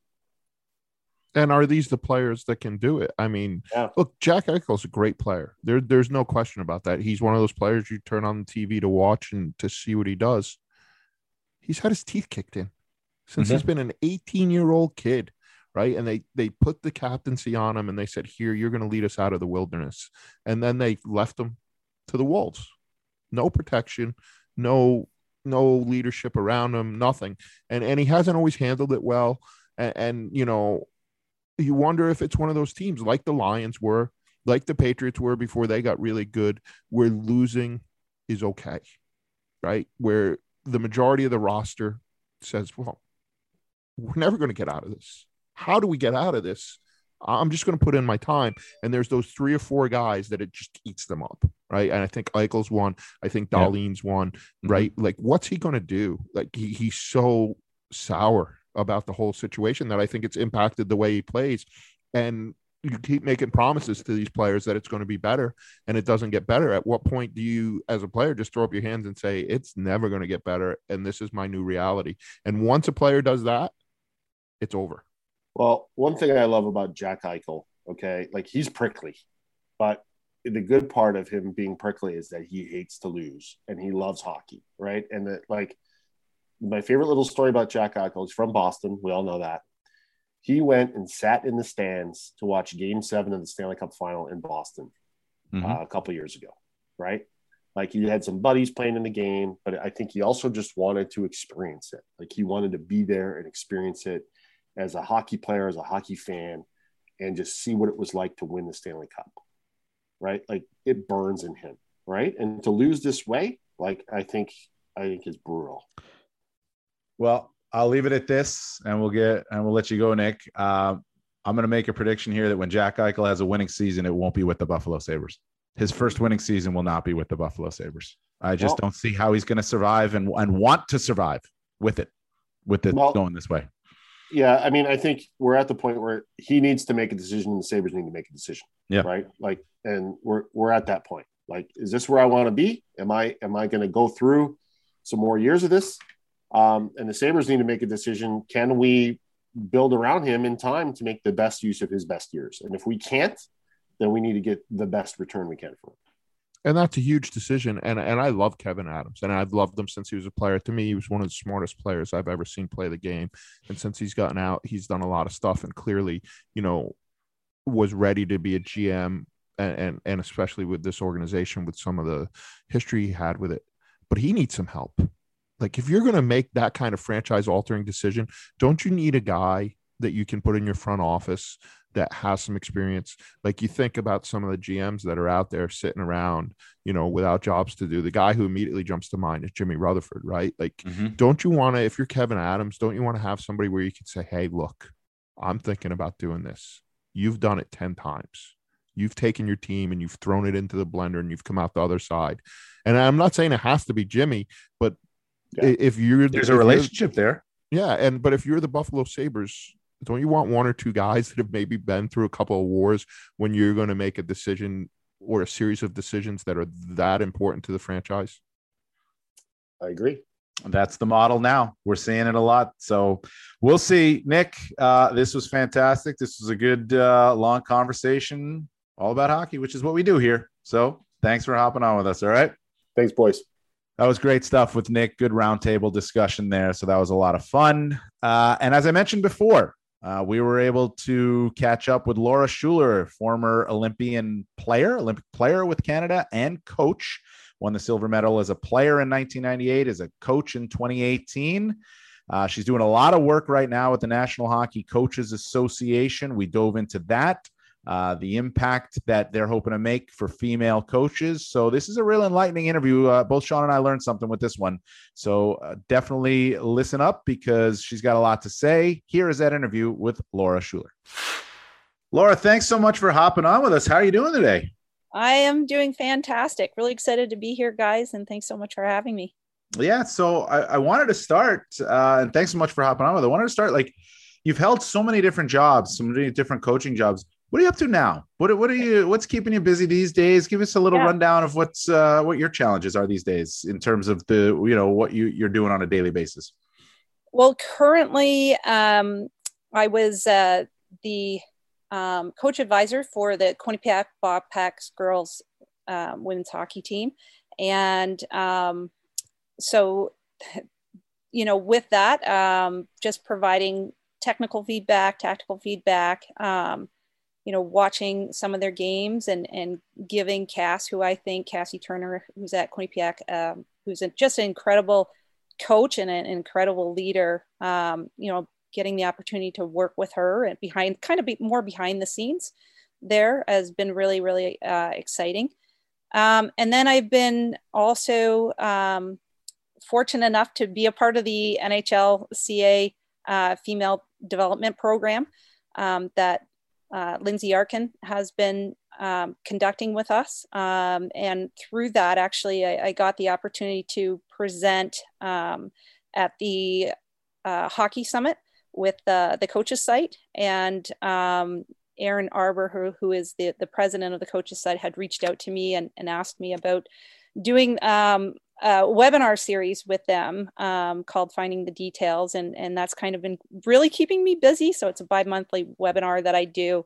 Speaker 2: And are these the players that can do it? I mean, Look, Jack Eichel's a great player. There's no question about that. He's one of those players you turn on the TV to watch and to see what he does. He's had his teeth kicked in since he's been an 18-year-old kid, right? And they put the captaincy on him and they said, here, you're going to lead us out of the wilderness. And then they left him to the wolves. No protection, no leadership around him, nothing. And he hasn't always handled it well. And you wonder if it's one of those teams like the Lions were, like the Patriots were before they got really good, where losing is okay, right? Where the majority of the roster says, well, we're never going to get out of this. How do we get out of this? I'm just going to put in my time. And there's those 3 or 4 guys that it just eats them up, right? And I think Eichel's one. I think Dahlin's one, right? Like, what's he going to do? Like, he's so sour about the whole situation that I think it's impacted the way he plays. And you keep making promises to these players that it's going to be better, and it doesn't get better. At what point do you, as a player, just throw up your hands and say, it's never going to get better, and this is my new reality? And once a player does that, it's over.
Speaker 3: Well, one thing I love about Jack Eichel, okay, like he's prickly, but the good part of him being prickly is that he hates to lose and he loves hockey, right? And my favorite little story about Jack Eichel is from Boston. We all know that. He went and sat in the stands to watch Game 7 of the Stanley Cup Final in Boston a couple years ago, right? Like he had some buddies playing in the game, but I think he also just wanted to experience it. Like he wanted to be there and experience it as a hockey player, as a hockey fan, and just see what it was like to win the Stanley Cup, right? Like it burns in him, right? And to lose this way, like I think is brutal.
Speaker 1: Well, I'll leave it at this, and we'll let you go, Nick. I'm going to make a prediction here that when Jack Eichel has a winning season, it won't be with the Buffalo Sabres. His first winning season will not be with the Buffalo Sabres. I just don't see how he's going to survive and want to survive with it going this way.
Speaker 3: Yeah, I mean, I think we're at the point where he needs to make a decision and the Sabres need to make a decision.
Speaker 1: Yeah.
Speaker 3: Right. Like, and we're at that point. Like, is this where I want to be? Am I going to go through some more years of this? And the Sabres need to make a decision. Can we build around him in time to make the best use of his best years? And if we can't, then we need to get the best return we can for him.
Speaker 2: And that's a huge decision. And I love Kevyn Adams, and I've loved him since he was a player. To me, he was one of the smartest players I've ever seen play the game. And since he's gotten out, he's done a lot of stuff and clearly, was ready to be a GM and especially with this organization, with some of the history he had with it. But he needs some help. Like if you're going to make that kind of franchise altering decision, don't you need a guy that you can put in your front office that has some experience? Like you think about some of the GMs that are out there sitting around, without jobs to do. The guy who immediately jumps to mind is Jimmy Rutherford, right? Like, don't you want to, if you're Kevyn Adams, don't you want to have somebody where you could say, hey, look, I'm thinking about doing this. You've done it 10 times. You've taken your team and you've thrown it into the blender and you've come out the other side. And I'm not saying it has to be Jimmy, but if there's
Speaker 1: a relationship there.
Speaker 2: Yeah. But if you're the Buffalo Sabres, don't you want one or two guys that have maybe been through a couple of wars when you're going to make a decision or a series of decisions that are that important to the franchise?
Speaker 3: I agree.
Speaker 1: That's the model now. We're seeing it a lot. So we'll see. Nick, this was fantastic. This was a good long conversation all about hockey, which is what we do here. So thanks for hopping on with us. All right.
Speaker 3: Thanks, boys.
Speaker 1: That was great stuff with Nick. Good roundtable discussion there. So that was a lot of fun. And as I mentioned before, we were able to catch up with Laura Schuler, former Olympic player with Canada and coach. Won the silver medal as a player in 1998, as a coach in 2018. She's doing a lot of work right now with the National Hockey Coaches Association. We dove into that, the impact that they're hoping to make for female coaches. So this is a real enlightening interview. Both Sean and I learned something with this one. So definitely listen up because she's got a lot to say. Here is that interview with Laura Schuler. Laura, thanks so much for hopping on with us. How are you doing today?
Speaker 4: I am doing fantastic. Really excited to be here, guys. And thanks so much for having me.
Speaker 1: Yeah. So I wanted to start, and thanks so much for hopping on with it. I wanted to start, like, you've held so many different jobs, so many different coaching jobs. What are you up to now? What's keeping you busy these days? Give us a little rundown of what your challenges are these days in terms of what you're doing on a daily basis.
Speaker 4: Well, currently, I was the coach advisor for the Quinnipiac Bobcats girls women's hockey team. And so, with that, just providing technical feedback, tactical feedback, watching some of their games and giving Cassie Turner, who's at Quinnipiac, who's just an incredible coach and an incredible leader, getting the opportunity to work with her and more behind the scenes there has been really, really exciting. And then I've been also fortunate enough to be a part of the NHLCA female development program that Lindsay Arkin has been conducting with us. And through that, actually, I got the opportunity to present at the Hockey Summit with the coaches site. And Aaron Arbor, who is the president of the coaches site, had reached out to me and asked me about doing a webinar series with them called Finding the Details. And that's kind of been really keeping me busy. So it's a bi-monthly webinar that I do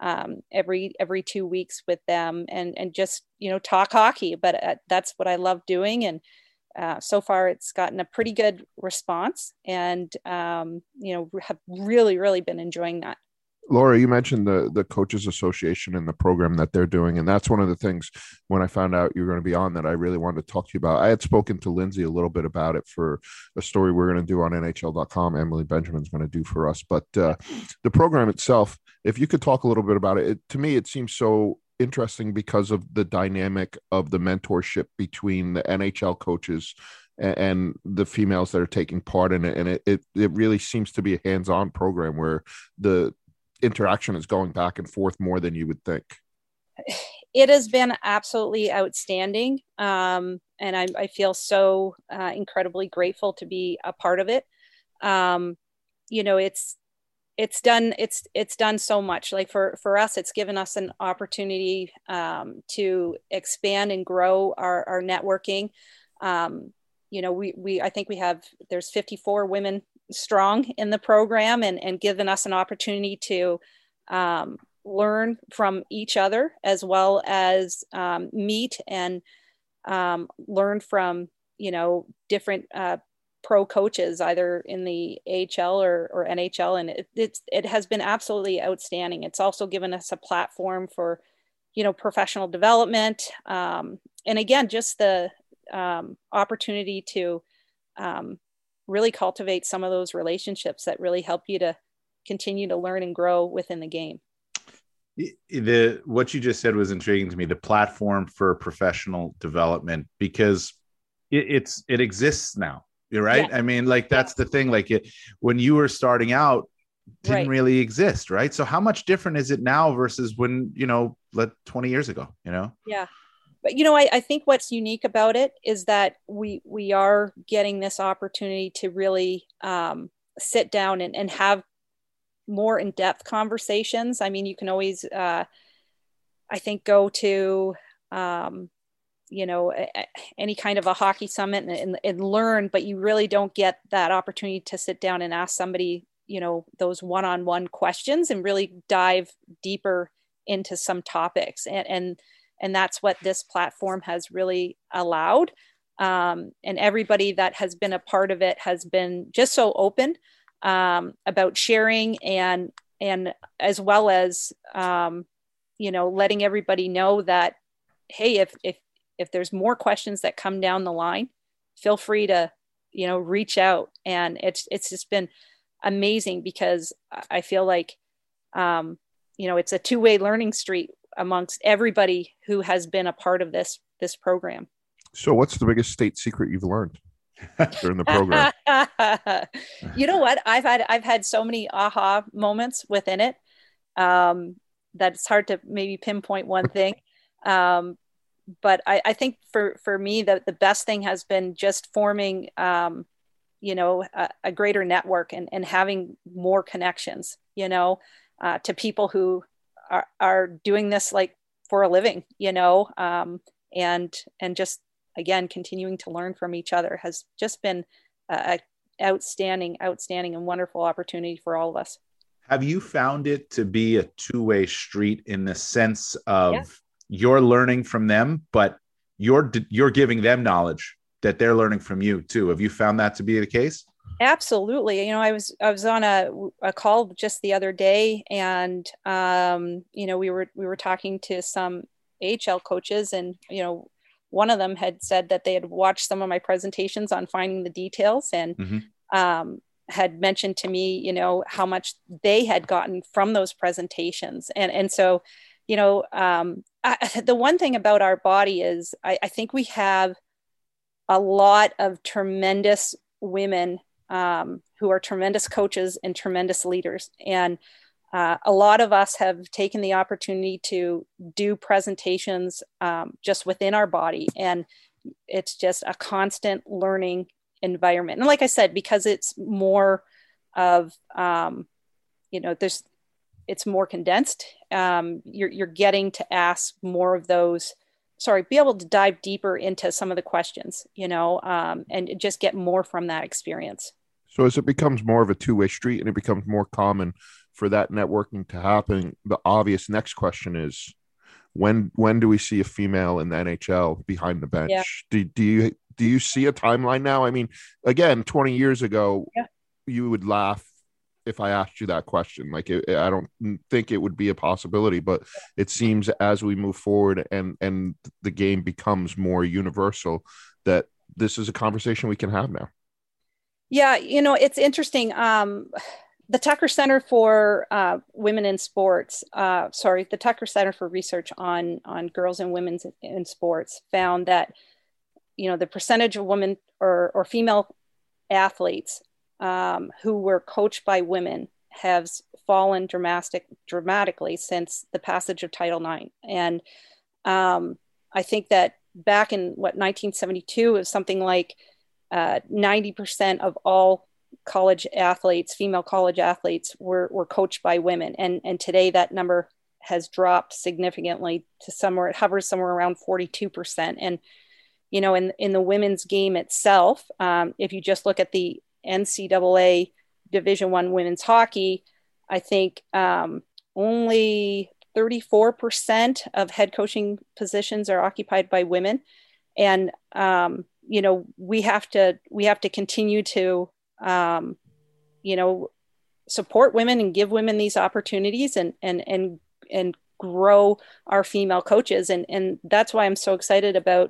Speaker 4: every 2 weeks with them and just, talk hockey. But that's what I love doing. And so far it's gotten a pretty good response, and have really been enjoying that.
Speaker 2: Laura, you mentioned the Coaches Association and the program that they're doing. And that's one of the things when I found out you were going to be on that I really wanted to talk to you about. I had spoken to Lindsay a little bit about it for a story we're going to do on NHL.com. Emily Benjamin's going to do for us. But the program itself, if you could talk a little bit about it, to me, it seems so interesting because of the dynamic of the mentorship between the NHL coaches and the females that are taking part in it. And it really seems to be a hands-on program where the interaction is going back and forth more than you would think.
Speaker 4: It has been absolutely outstanding. And I feel so incredibly grateful to be a part of it. It's done so much. Like for us, it's given us an opportunity to expand and grow our networking. I think there's 54 women strong in the program, and given us an opportunity to learn from each other, as well as meet and learn from different pro coaches, either in the AHL or NHL, and it has been absolutely outstanding. It's also given us a platform for professional development, and again, just the opportunity to really cultivate some of those relationships that really help you to continue to learn and grow within the game.
Speaker 1: What you just said was intriguing to me, the platform for professional development, because it exists now. You're right. Yeah. I mean, that's the thing, when you were starting out, didn't really exist. Right. So how much different is it now versus when, 20 years ago,
Speaker 4: Yeah. But, I think what's unique about it is that we are getting this opportunity to really sit down and have more in-depth conversations. I mean, you can always, I think, go to, any kind of a hockey summit and learn, but you really don't get that opportunity to sit down and ask somebody, those one-on-one questions and really dive deeper into some topics. And that's what this platform has really allowed. And everybody that has been a part of it has been just so open about sharing and as well as, letting everybody know that, hey, if there's more questions that come down the line, feel free to, reach out. And it's just been amazing, because I feel like, it's a two-way learning street amongst everybody who has been a part of this program.
Speaker 2: So what's the biggest state secret you've learned during the program?
Speaker 4: You know what? I've had so many aha moments within it that it's hard to maybe pinpoint one thing. But I think for me, the best thing has been just forming, a greater network and having more connections, to people who are doing this for a living, and just, again, continuing to learn from each other has just been a outstanding and wonderful opportunity for all of us.
Speaker 1: Have you found it to be a two-way street in the sense of you're learning from them, but you're giving them knowledge that they're learning from you too? Have you found that to be the case?
Speaker 4: Absolutely. I was on a call just the other day, and we were talking to some AHL coaches, and one of them had said that they had watched some of my presentations on Finding the Details, and had mentioned to me, how much they had gotten from those presentations, and so the one thing about our body is I think we have a lot of tremendous women who are tremendous coaches and tremendous leaders. And a lot of us have taken the opportunity to do presentations just within our body. And it's just a constant learning environment. And like I said, because it's more of, it's more condensed, you're getting to ask more of those, be able to dive deeper into some of the questions, and just get more from that experience.
Speaker 2: So as it becomes more of a two-way street and it becomes more common for that networking to happen, the obvious next question is, when do we see a female in the NHL behind the bench? Yeah. Do do you see a timeline now? I mean, again, 20 years ago, you would laugh if I asked you that question. Like, I don't think it would be a possibility, but it seems as we move forward and the game becomes more universal, that this is a conversation we can have now.
Speaker 4: Yeah, it's interesting. The Tucker Center for Women in Sports, the Tucker Center for Research on Girls and Women in Sports found that, the percentage of women or female athletes who were coached by women has fallen dramatically since the passage of Title IX. And I think that back in 1972, it was something like 90% of all college athletes, female college athletes, were coached by women. And today that number has dropped significantly to it hovers somewhere around 42%. And, in the women's game itself, if you just look at the NCAA Division I women's hockey, I think only 34% of head coaching positions are occupied by women. And, we have to continue to, support women and give women these opportunities and grow our female coaches. And that's why I'm so excited about,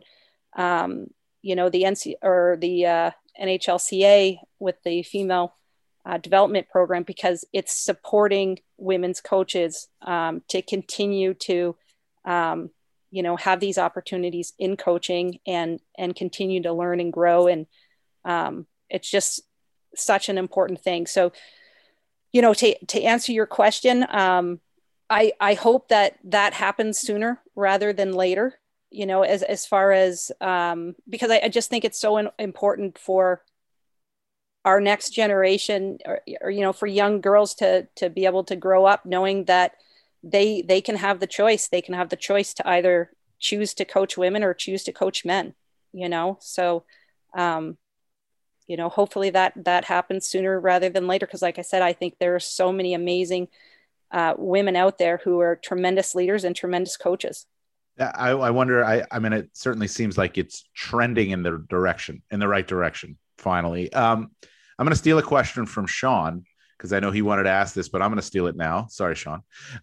Speaker 4: the NHLCA with the female development program, because it's supporting women's coaches to continue to, have these opportunities in coaching and continue to learn and grow. And it's just such an important thing. So, to answer your question, I hope that happens sooner rather than later, as far as, because I just think it's so important for our next generation or for young girls to be able to grow up knowing that they can have the choice. They can have the choice to either choose to coach women or choose to coach men, so, hopefully that happens sooner rather than later. Cause like I said, I think there are so many amazing women out there who are tremendous leaders and tremendous coaches.
Speaker 1: I wonder, I mean, it certainly seems like it's trending in the right direction, finally. I'm going to steal a question from Sean, because I know he wanted to ask this, but I'm going to steal it now. Sorry, Sean.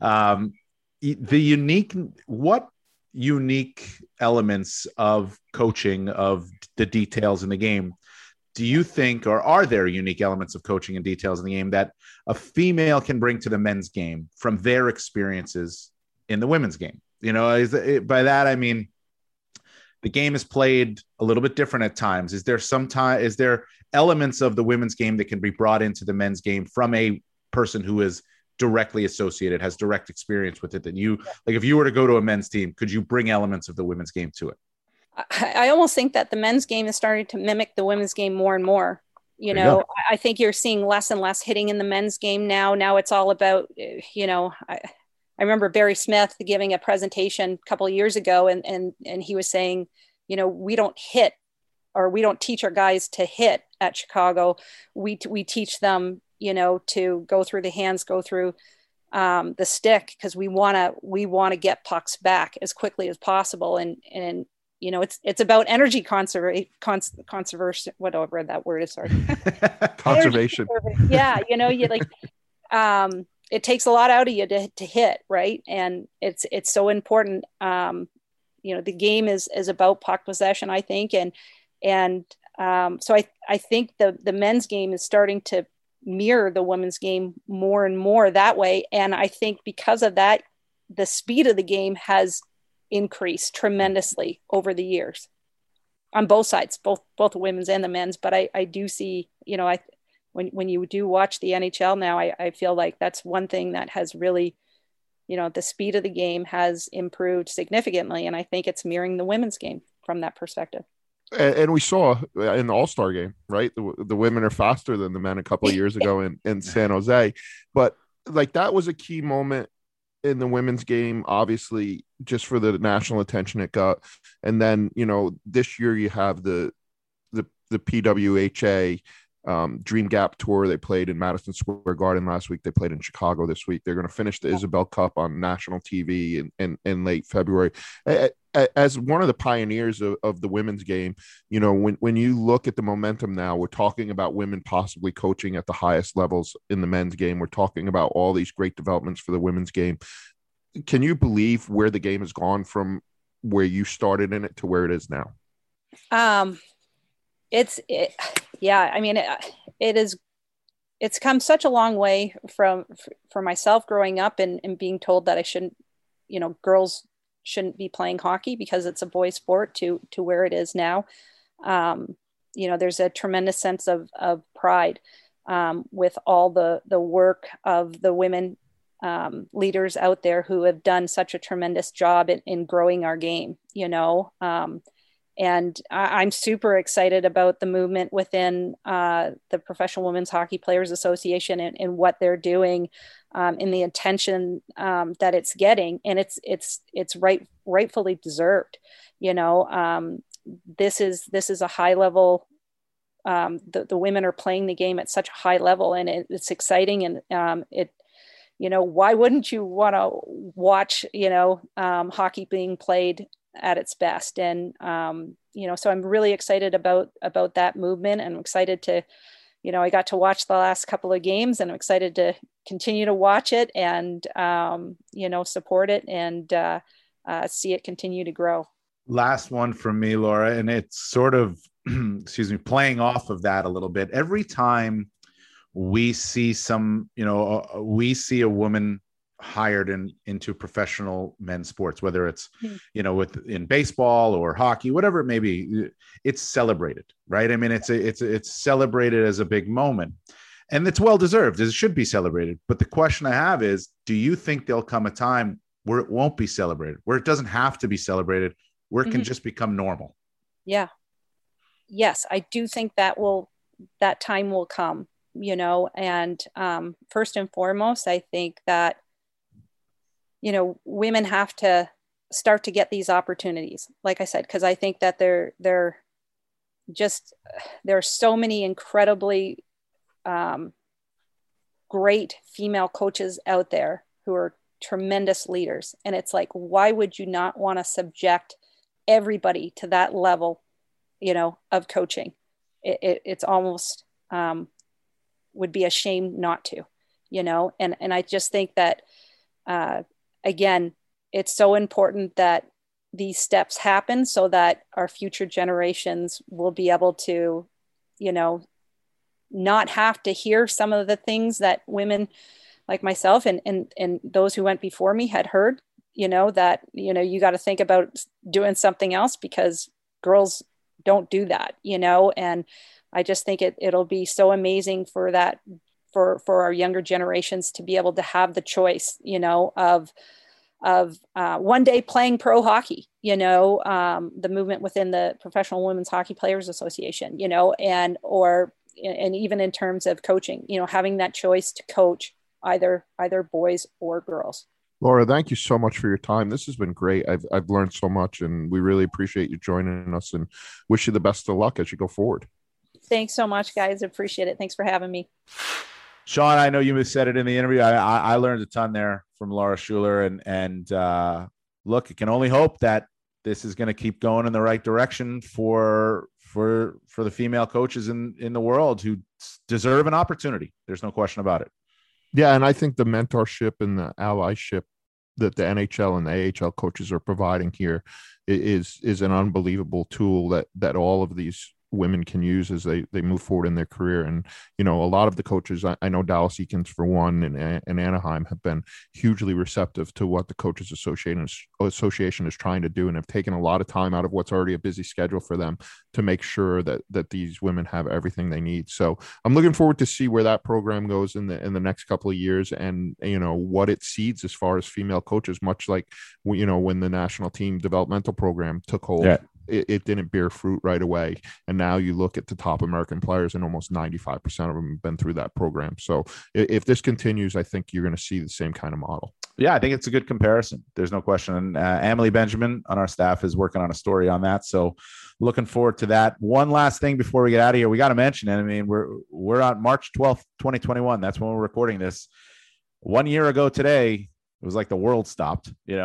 Speaker 1: What unique elements of coaching, of the details in the game, do you think, or are there unique elements of coaching and details in the game that a female can bring to the men's game from their experiences in the women's game? By that, I mean, the game is played a little bit different at times. Is there elements of the women's game that can be brought into the men's game from a person who is directly associated, has direct experience with it, that if you were to go to a men's team, could you bring elements of the women's game to it?
Speaker 4: I almost think that the men's game is starting to mimic the women's game more and more. I think you're seeing less and less hitting in the men's game now. Now it's all about, I remember Barry Smith giving a presentation a couple of years ago, and he was saying, we don't hit, or we don't teach our guys to hit at Chicago. We teach them, to go through the hands, go through the stick, because we want to get pucks back as quickly as possible. And it's about energy conservation, whatever that word is. Sorry.
Speaker 2: Conservation.
Speaker 4: Yeah. It takes a lot out of you to hit, right? And it's so important. The game is about puck possession, I think. So I think the men's game is starting to mirror the women's game more and more that way. And I think because of that, the speed of the game has increased tremendously over the years on both sides, both the women's and the men's. But I do see, when you do watch the NHL now, I feel like that's one thing that has really, the speed of the game has improved significantly. And I think it's mirroring the women's game from that perspective.
Speaker 2: And we saw in the All-Star game, right? The women are faster than the men a couple of years ago in San Jose. But that was a key moment in the women's game, obviously, just for the national attention it got. And then, this year you have the PWHA Dream Gap Tour. They played in Madison Square Garden last week. They played in Chicago this week. They're going to finish the Isabel Cup on national TV in late February. As one of the pioneers of the women's game, you know, when you look at the momentum now, we're talking about women possibly coaching at the highest levels in the men's game. We're talking about all these great developments for the women's game. Can you believe where the game has gone from where you started in it to where it is now?
Speaker 4: Yeah, I mean, it's come such a long way for myself growing up and being told that I shouldn't, you know, girls shouldn't be playing hockey because it's a boys sport to where it is now. You know, there's a tremendous sense of pride with all the work of the women leaders out there who have done such a tremendous job in growing our game, you know. And I'm super excited about the movement within the Professional Women's Hockey Players Association and what they're doing and the attention that it's getting. And it's rightfully deserved. You know, this is a high level. The women are playing the game at such a high level, and it's exciting. And you know, why wouldn't you want to watch, you know, hockey being played at its best? And you know, so I'm really excited about that movement, and I'm excited to, you know, I got to watch the last couple of games, and I'm excited to continue to watch it and you know, support it and see it continue to grow.
Speaker 1: Last one from me, Laura, and it's sort of excuse me, playing off of that a little bit. Every time we see we see a woman hired into professional men's sports, whether it's, you know, in baseball or hockey, whatever it may be, it's celebrated, right? I mean, it's celebrated as a big moment, and it's well-deserved. It should be celebrated. But the question I have is, do you think there'll come a time where it won't be celebrated, where it doesn't have to be celebrated, where it can just become normal?
Speaker 4: Yeah. Yes, I do think that time will come, you know, and first and foremost, I think that, you know, women have to start to get these opportunities, like I said, because I think that there are so many incredibly great female coaches out there who are tremendous leaders. And it's like, why would you not want to subject everybody to that level, you know, of coaching? It's almost would be a shame not to, you know, and I just think that, again, it's so important that these steps happen so that our future generations will be able to, you know, not have to hear some of the things that women like myself and those who went before me had heard, you know, that, you know, you got to think about doing something else because girls don't do that, you know. And I just think it'll be so amazing for that, for our younger generations to be able to have the choice, you know, of one day playing pro hockey, you know, the movement within the Professional Women's Hockey Players Association, you know, and even in terms of coaching, you know, having that choice to coach either boys or girls.
Speaker 2: Laura, thank you so much for your time. This has been great. I've learned so much, and we really appreciate you joining us and wish you the best of luck as you go forward. Thanks
Speaker 4: so much, guys. Appreciate it. Thanks for having me.
Speaker 1: Sean, I know you said it in the interview. I learned a ton there from Laura Schuler, and look, I can only hope that this is going to keep going in the right direction for the female coaches in the world who deserve an opportunity. There's no question about it.
Speaker 2: Yeah, and I think the mentorship and the allyship that the NHL and the AHL coaches are providing here is an unbelievable tool that all of these women can use as they move forward in their career. And, you know, a lot of the coaches, I know Dallas Eakins for one, and Anaheim have been hugely receptive to what the Coaches Association is trying to do, and have taken a lot of time out of what's already a busy schedule for them to make sure that these women have everything they need. So I'm looking forward to see where that program goes in the next couple of years, and, you know, what it seeds as far as female coaches, much like, you know, when the national team developmental program took hold. Yeah. It didn't bear fruit right away. And now you look at the top American players, and almost 95% of them have been through that program. So if this continues, I think you're going to see the same kind of model.
Speaker 1: Yeah, I think it's a good comparison. There's no question. And Emily Benjamin on our staff is working on a story on that. So looking forward to that. One last thing before we get out of here, we got to mention it. I mean, we're on March 12th, 2021. That's when we're recording this. 1 year ago today, it was like the world stopped, the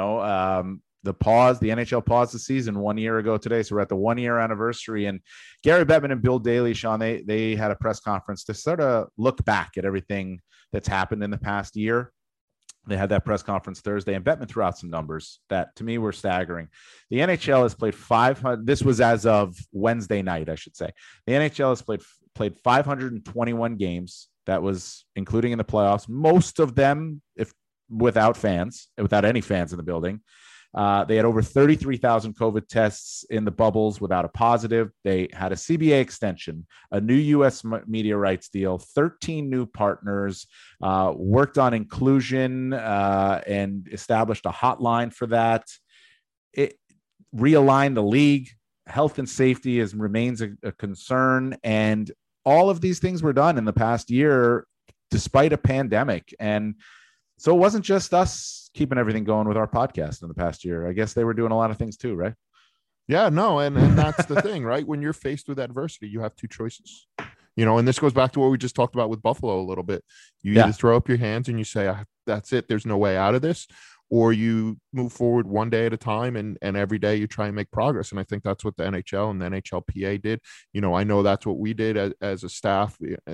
Speaker 1: NHL paused the season 1 year ago today. So we're at the 1 year anniversary, and Gary Bettman and Bill Daly, Sean, they had a press conference to sort of look back at everything that's happened in the past year. They had that press conference Thursday, and Bettman threw out some numbers that to me were staggering. The NHL has played 500. This was as of Wednesday night, I should say. The NHL has played 521 games. That was including in the playoffs. Most of them, without any fans in the building. They had over 33,000 COVID tests in the bubbles without a positive. They had a CBA extension, a new U.S. media rights deal, 13 new partners, worked on inclusion and established a hotline for that. It realigned the league. Health and safety remains a concern. And all of these things were done in the past year, despite a pandemic. And so it wasn't just us keeping everything going with our podcast in the past year. I guess they were doing a lot of things too, right?
Speaker 2: Yeah, no. And that's the thing, right? When you're faced with adversity, you have two choices, and this goes back to what we just talked about with Buffalo a little bit. You either throw up your hands and you say, that's it, there's no way out of this, or you move forward one day at a time and every day you try and make progress. And I think that's what the NHL and the NHLPA did. I know that's what we did as a staff,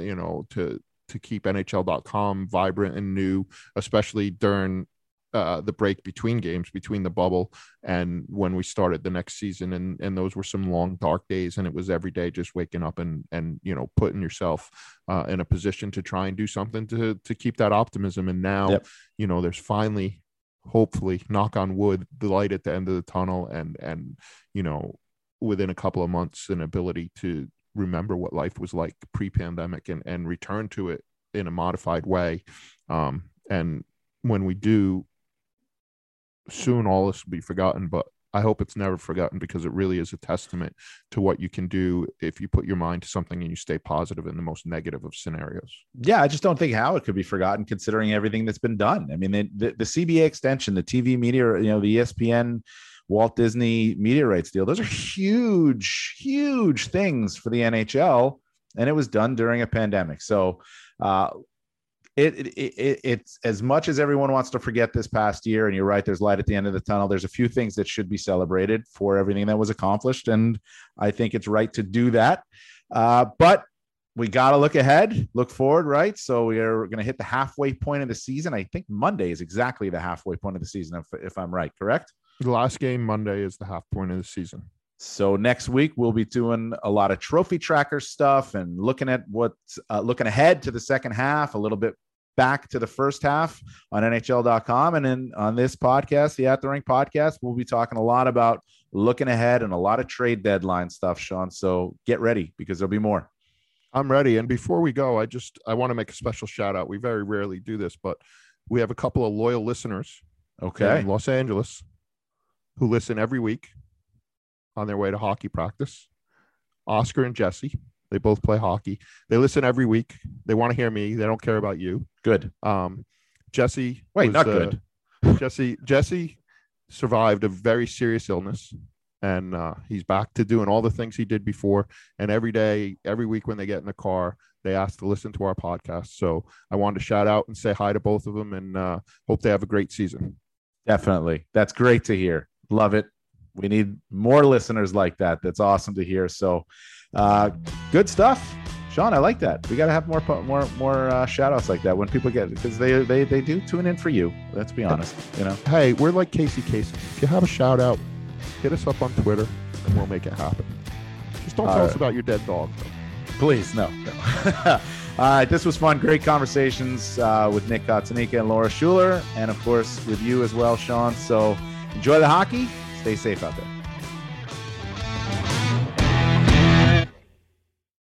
Speaker 2: to keep NHL.com vibrant and new, especially during the break between games, between the bubble and when we started the next season. And those were some long, dark days. And it was every day just waking up and putting yourself in a position to try and do something to keep that optimism. And now, there's finally, hopefully, knock on wood, the light at the end of the tunnel and within a couple of months, an ability to remember what life was like pre-pandemic and return to it in a modified way. And when we do, soon all this will be forgotten, but I hope it's never forgotten, because it really is a testament to what you can do if you put your mind to something and you stay positive in the most negative of scenarios.
Speaker 1: Yeah, I just don't think how it could be forgotten considering everything that's been done. I mean, the CBA extension, the TV media, the ESPN, Walt Disney media rights deal, those are huge, huge things for the NHL, and it was done during a pandemic. So it's as much as everyone wants to forget this past year, and you're right, there's light at the end of the tunnel. There's a few things that should be celebrated for everything that was accomplished, and I think it's right to do that. But we got to look ahead, look forward, right? So we're going to hit the halfway point of the season. I think Monday is exactly the halfway point of the season, if I'm right, correct?
Speaker 2: The last game Monday is the half point of the season.
Speaker 1: So next week we'll be doing a lot of trophy tracker stuff and looking at looking ahead to the second half, a little bit back to the first half on NHL.com. And then on this podcast, the At the Rink podcast, we'll be talking a lot about looking ahead and a lot of trade deadline stuff, Sean. So get ready, because there'll be more.
Speaker 2: I'm ready. And before we go, I want to make a special shout out. We very rarely do this, but we have a couple of loyal listeners in Los Angeles who listen every week on their way to hockey practice. Oscar and Jesse, they both play hockey. They listen every week. They want to hear me. They don't care about you.
Speaker 1: Good.
Speaker 2: Jesse.
Speaker 1: Wait, not good.
Speaker 2: Jesse survived a very serious illness, and he's back to doing all the things he did before. And every week when they get in the car, they ask to listen to our podcast. So I wanted to shout out and say hi to both of them, and hope they have a great season.
Speaker 1: Definitely. That's great to hear. Love it. We need more listeners like that. That's awesome to hear. So good stuff. Sean, I like that. We got to have more shout outs like that when people get it, because they do tune in for you. Let's be honest.
Speaker 2: Hey, we're like Casey Kasem. If you have a shout out, hit us up on Twitter and we'll make it happen. Just don't tell us about your dead dog, though.
Speaker 1: Please, no. All right, this was fun. Great conversations with Nick Kotzanika and Laura Schuler, and of course with you as well, Sean. So enjoy the hockey. Stay safe out there.